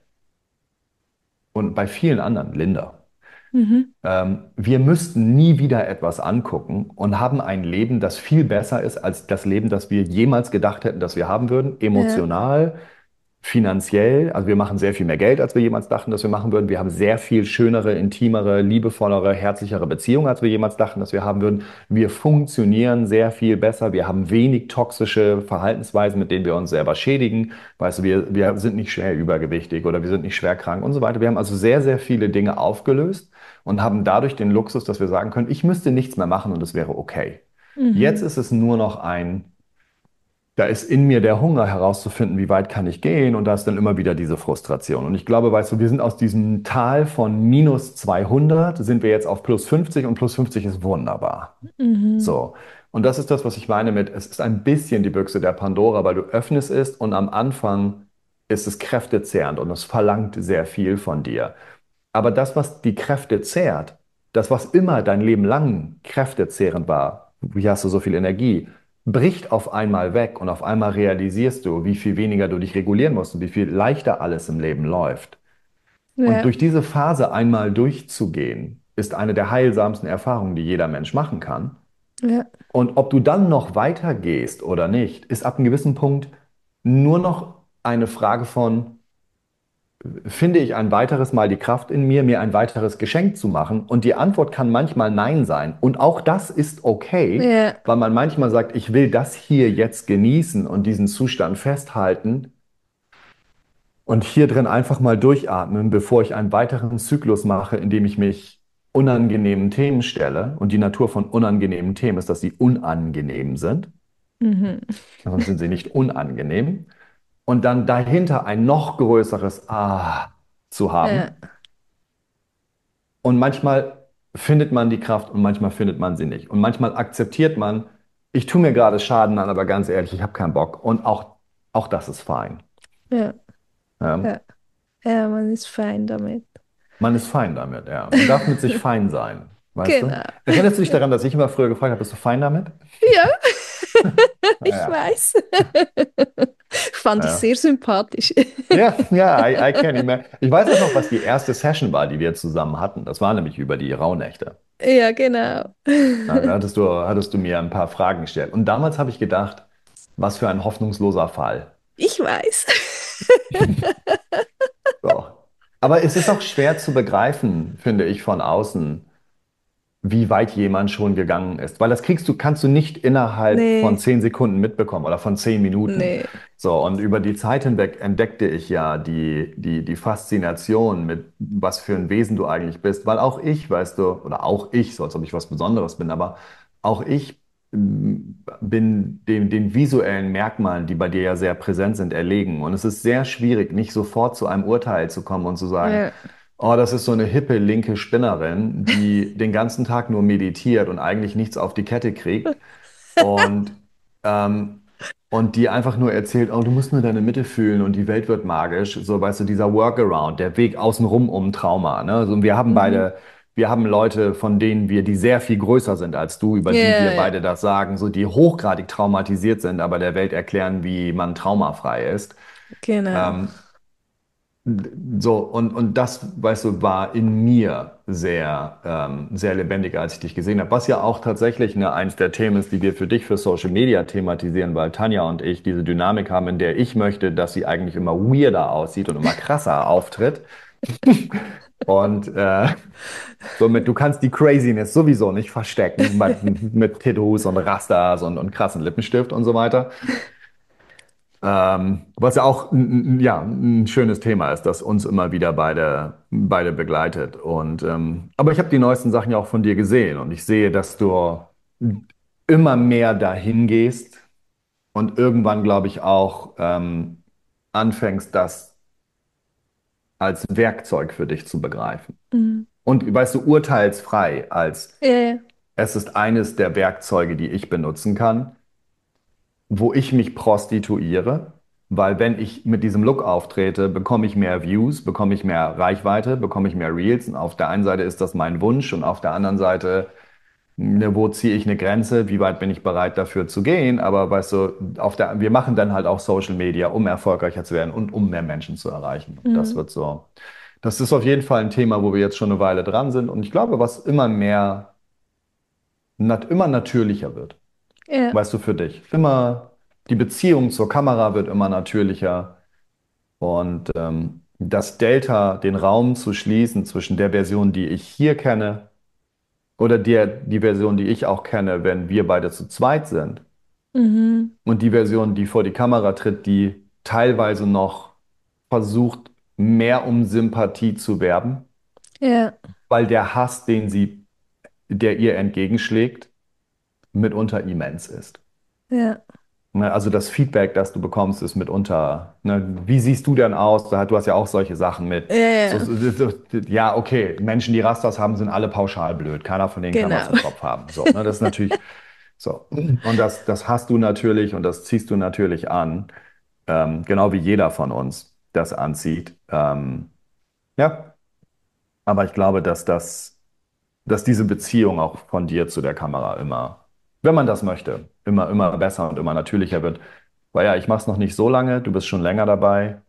und bei vielen anderen, Linda. Mhm. Ähm, wir müssten nie wieder etwas angucken und haben ein Leben, das viel besser ist als das Leben, das wir jemals gedacht hätten, dass wir haben würden. Ja. Emotional, finanziell. Also wir machen sehr viel mehr Geld, als wir jemals dachten, dass wir machen würden. Wir haben sehr viel schönere, intimere, liebevollere, herzlichere Beziehungen, als wir jemals dachten, dass wir haben würden. Wir funktionieren sehr viel besser. Wir haben wenig toxische Verhaltensweisen, mit denen wir uns selber schädigen. Weißt du, wir, wir sind nicht schwer übergewichtig oder wir sind nicht schwer krank und so weiter. Wir haben also sehr, sehr viele Dinge aufgelöst und haben dadurch den Luxus, dass wir sagen können, ich müsste nichts mehr machen und es wäre okay. Jetzt Mhm. ist es nur noch ein, da ist in mir der Hunger herauszufinden, wie weit kann ich gehen, und da ist dann immer wieder diese Frustration. Und ich glaube, weißt du, wir sind aus diesem Tal von minus zweihundert, sind wir jetzt auf plus fünfzig, und plus fünfzig ist wunderbar. Mhm. So. Und das ist das, was ich meine mit, es ist ein bisschen die Büchse der Pandora, weil du öffnest es und am Anfang ist es kräftezehrend und es verlangt sehr viel von dir. Aber das, was die Kräfte zehrt, das, was immer dein Leben lang kräftezehrend war, wie hast du so viel Energie, bricht auf einmal weg und auf einmal realisierst du, wie viel weniger du dich regulieren musst und wie viel leichter alles im Leben läuft. Und Ja. durch diese Phase einmal durchzugehen, ist eine der heilsamsten Erfahrungen, die jeder Mensch machen kann. Ja. Und ob du dann noch weitergehst oder nicht, ist ab einem gewissen Punkt nur noch eine Frage von, finde ich ein weiteres Mal die Kraft in mir, mir ein weiteres Geschenk zu machen? Und die Antwort kann manchmal Nein sein. Und auch das ist okay, Ja. weil man manchmal sagt, ich will das hier jetzt genießen und diesen Zustand festhalten und hier drin einfach mal durchatmen, bevor ich einen weiteren Zyklus mache, in dem ich mich unangenehmen Themen stelle. Und die Natur von unangenehmen Themen ist, dass sie unangenehm sind. Mhm. Sonst sind sie nicht unangenehm. Und dann dahinter ein noch größeres Ah zu Ja. haben. Und manchmal findet man die Kraft und manchmal findet man sie nicht. Und manchmal akzeptiert man, ich tue mir gerade Schaden an, aber ganz ehrlich, ich habe keinen Bock. Und auch, auch das ist fein. Ja. Ja? Ja. Ja, man ist fein damit. Man ist fein damit, ja. Man darf mit sich fein sein, weißt du? Genau. Erinnerst du dich daran, dass ich immer früher gefragt habe, bist du fein damit? Ja, ich Ja, weiß. Fand ich ja. sehr sympathisch. Ja, ja, I, I can imagine. Ich weiß auch noch, was die erste Session war, die wir zusammen hatten. Das war nämlich über die Rauhnächte. Ja, genau. Ja, da hattest du, hattest du mir ein paar Fragen gestellt. Und damals habe ich gedacht, was für ein hoffnungsloser Fall. Ich weiß. So. Aber es ist auch schwer zu begreifen, finde ich, von außen, wie weit jemand schon gegangen ist. Weil das kriegst du, kannst du nicht innerhalb von Nee, zehn Sekunden mitbekommen oder von zehn Minuten. nee. So, und über die Zeit hinweg entdeckte ich ja die, die, die Faszination mit, was für ein Wesen du eigentlich bist. Weil auch ich, weißt du, oder auch ich, so als ob ich was Besonderes bin, aber auch ich mm, bin den, den visuellen Merkmalen, die bei dir ja sehr präsent sind, erlegen. Und es ist sehr schwierig, nicht sofort zu einem Urteil zu kommen und zu sagen, Ja. oh, das ist so eine hippe linke Spinnerin, die den ganzen Tag nur meditiert und eigentlich nichts auf die Kette kriegt und, ähm, und die einfach nur erzählt, oh, du musst nur deine Mitte fühlen und die Welt wird magisch. So, weißt du, dieser Workaround, der Weg außenrum um Trauma. Ne? Also, wir haben Mhm. beide, wir haben Leute, von denen wir, die sehr viel größer sind als du, über die Ja, wir ja, beide das sagen, so die hochgradig traumatisiert sind, aber der Welt erklären, wie man traumafrei ist. genau. Ähm, so, und, und das, weißt du, war in mir sehr, ähm, sehr lebendig, als ich dich gesehen habe. Was ja auch tatsächlich ne, eins der Themen ist, die wir für dich für Social Media thematisieren, weil Tanja und ich diese Dynamik haben, in der ich möchte, dass sie eigentlich immer weirder aussieht und immer krasser auftritt. Und äh, somit, du kannst die Craziness sowieso nicht verstecken mit, mit Tattoos und Rastas und, und krassen Lippenstift und so weiter. Ähm, was ja auch n- n- ja, ein schönes Thema ist, das uns immer wieder beide, beide begleitet. Und, ähm, aber ich habe die neuesten Sachen ja auch von dir gesehen und ich sehe, dass du immer mehr dahin gehst und irgendwann, glaube ich, auch ähm, anfängst, das als Werkzeug für dich zu begreifen. Mhm. Und weißt du, urteilsfrei als Ja, ja. es ist eines der Werkzeuge, die ich benutzen kann, wo ich mich prostituiere, weil wenn ich mit diesem Look auftrete, bekomme ich mehr Views, bekomme ich mehr Reichweite, bekomme ich mehr Reels. Und auf der einen Seite ist das mein Wunsch und auf der anderen Seite, ne, wo ziehe ich eine Grenze, wie weit bin ich bereit dafür zu gehen? Aber weißt du, auf der, wir machen dann halt auch Social Media, um erfolgreicher zu werden und um mehr Menschen zu erreichen. Und das Mhm. wird so. Das ist auf jeden Fall ein Thema, wo wir jetzt schon eine Weile dran sind. Und ich glaube, was immer mehr, nat immer natürlicher wird. Ja. Weißt du, für dich. Immer, die Beziehung zur Kamera wird immer natürlicher und ähm, das Delta, den Raum zu schließen zwischen der Version, die ich hier kenne oder der, die Version, die ich auch kenne, wenn wir beide zu zweit sind Mhm. und die Version, die vor die Kamera tritt, die teilweise noch versucht, mehr um Sympathie zu werben, Ja. weil der Hass, den sie, der ihr entgegenschlägt, mitunter immens ist. Ja. Ne, also das Feedback, das du bekommst, ist mitunter, ne, wie siehst du denn aus? Du hast ja auch solche Sachen mit, Ja, so, ja. so, so, ja, okay, Menschen, die Rastas haben, sind alle pauschal blöd. Keiner von denen kann was Genau. im Kopf haben. So, ne, das ist natürlich so. Und das, das hast du natürlich und das ziehst du natürlich an, ähm, genau wie jeder von uns das anzieht. Ähm, ja, aber ich glaube, dass das, dass diese Beziehung auch von dir zu der Kamera immer, wenn man das möchte, immer, immer besser und immer natürlicher wird. Weil ja, ich mache es noch nicht so lange, du bist schon länger dabei,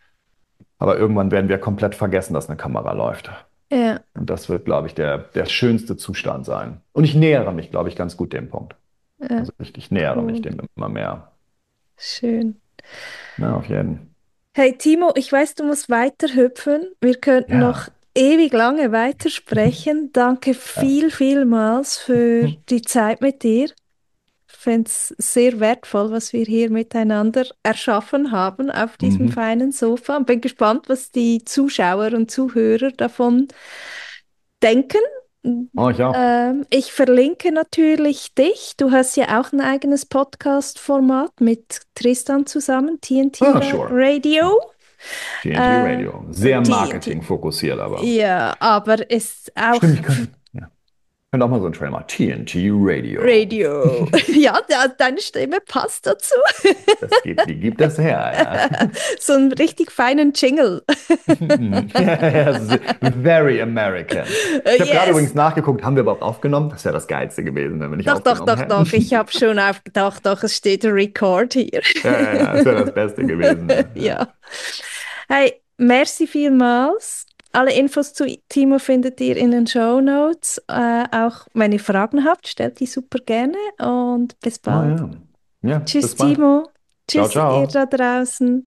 aber irgendwann werden wir komplett vergessen, dass eine Kamera läuft. Ja. Und das wird, glaube ich, der, der schönste Zustand sein. Und ich nähere mich, glaube ich, ganz gut dem Punkt. Ja. Also ich, ich nähere mich Cool. dem immer mehr. Schön. Ja, auf jeden. Hey Timo, ich weiß, du musst weiter hüpfen. Wir könnten noch Ja, ewig lange weitersprechen. Danke ja. viel, vielmals für die Zeit mit dir. Ich finde es sehr wertvoll, was wir hier miteinander erschaffen haben auf diesem Mhm. feinen Sofa. Und bin gespannt, was die Zuschauer und Zuhörer davon denken. Oh, ich auch. Ähm, ich verlinke natürlich dich. Du hast ja auch ein eigenes Podcast-Format mit Tristan zusammen, T N T Ah, Ra sure. Radio. T N T Äh, Radio. Sehr T N T. Marketing fokussiert, aber. Ja, aber ist auch Stimmt, ich könnte. Ja. Könnte auch mal so einen Trail machen. T N T Radio. Radio. Ja, de deine Stimme passt dazu. Das gibt, die gibt es her, ja. So einen richtig feinen Jingle. Yes, very American. Ich habe gerade übrigens Yes. nachgeguckt, haben wir überhaupt aufgenommen? Das wäre das Geilste gewesen, wenn wir nicht Doch, doch, aufgenommen doch, doch. Ich hätten. habe schon aufgedacht, doch, es steht Record hier. Ja, ja, ja, das wäre das Beste gewesen. Ja. Ja. Hey, merci vielmals. Alle Infos zu Timo findet ihr in den Show Notes. Äh, auch wenn ihr Fragen habt, stellt die super gerne und bis Oh bald. ja. Ja, Tschüss, bis bald. Timo. Ciao, Tschüss, ihr da ciao. draußen.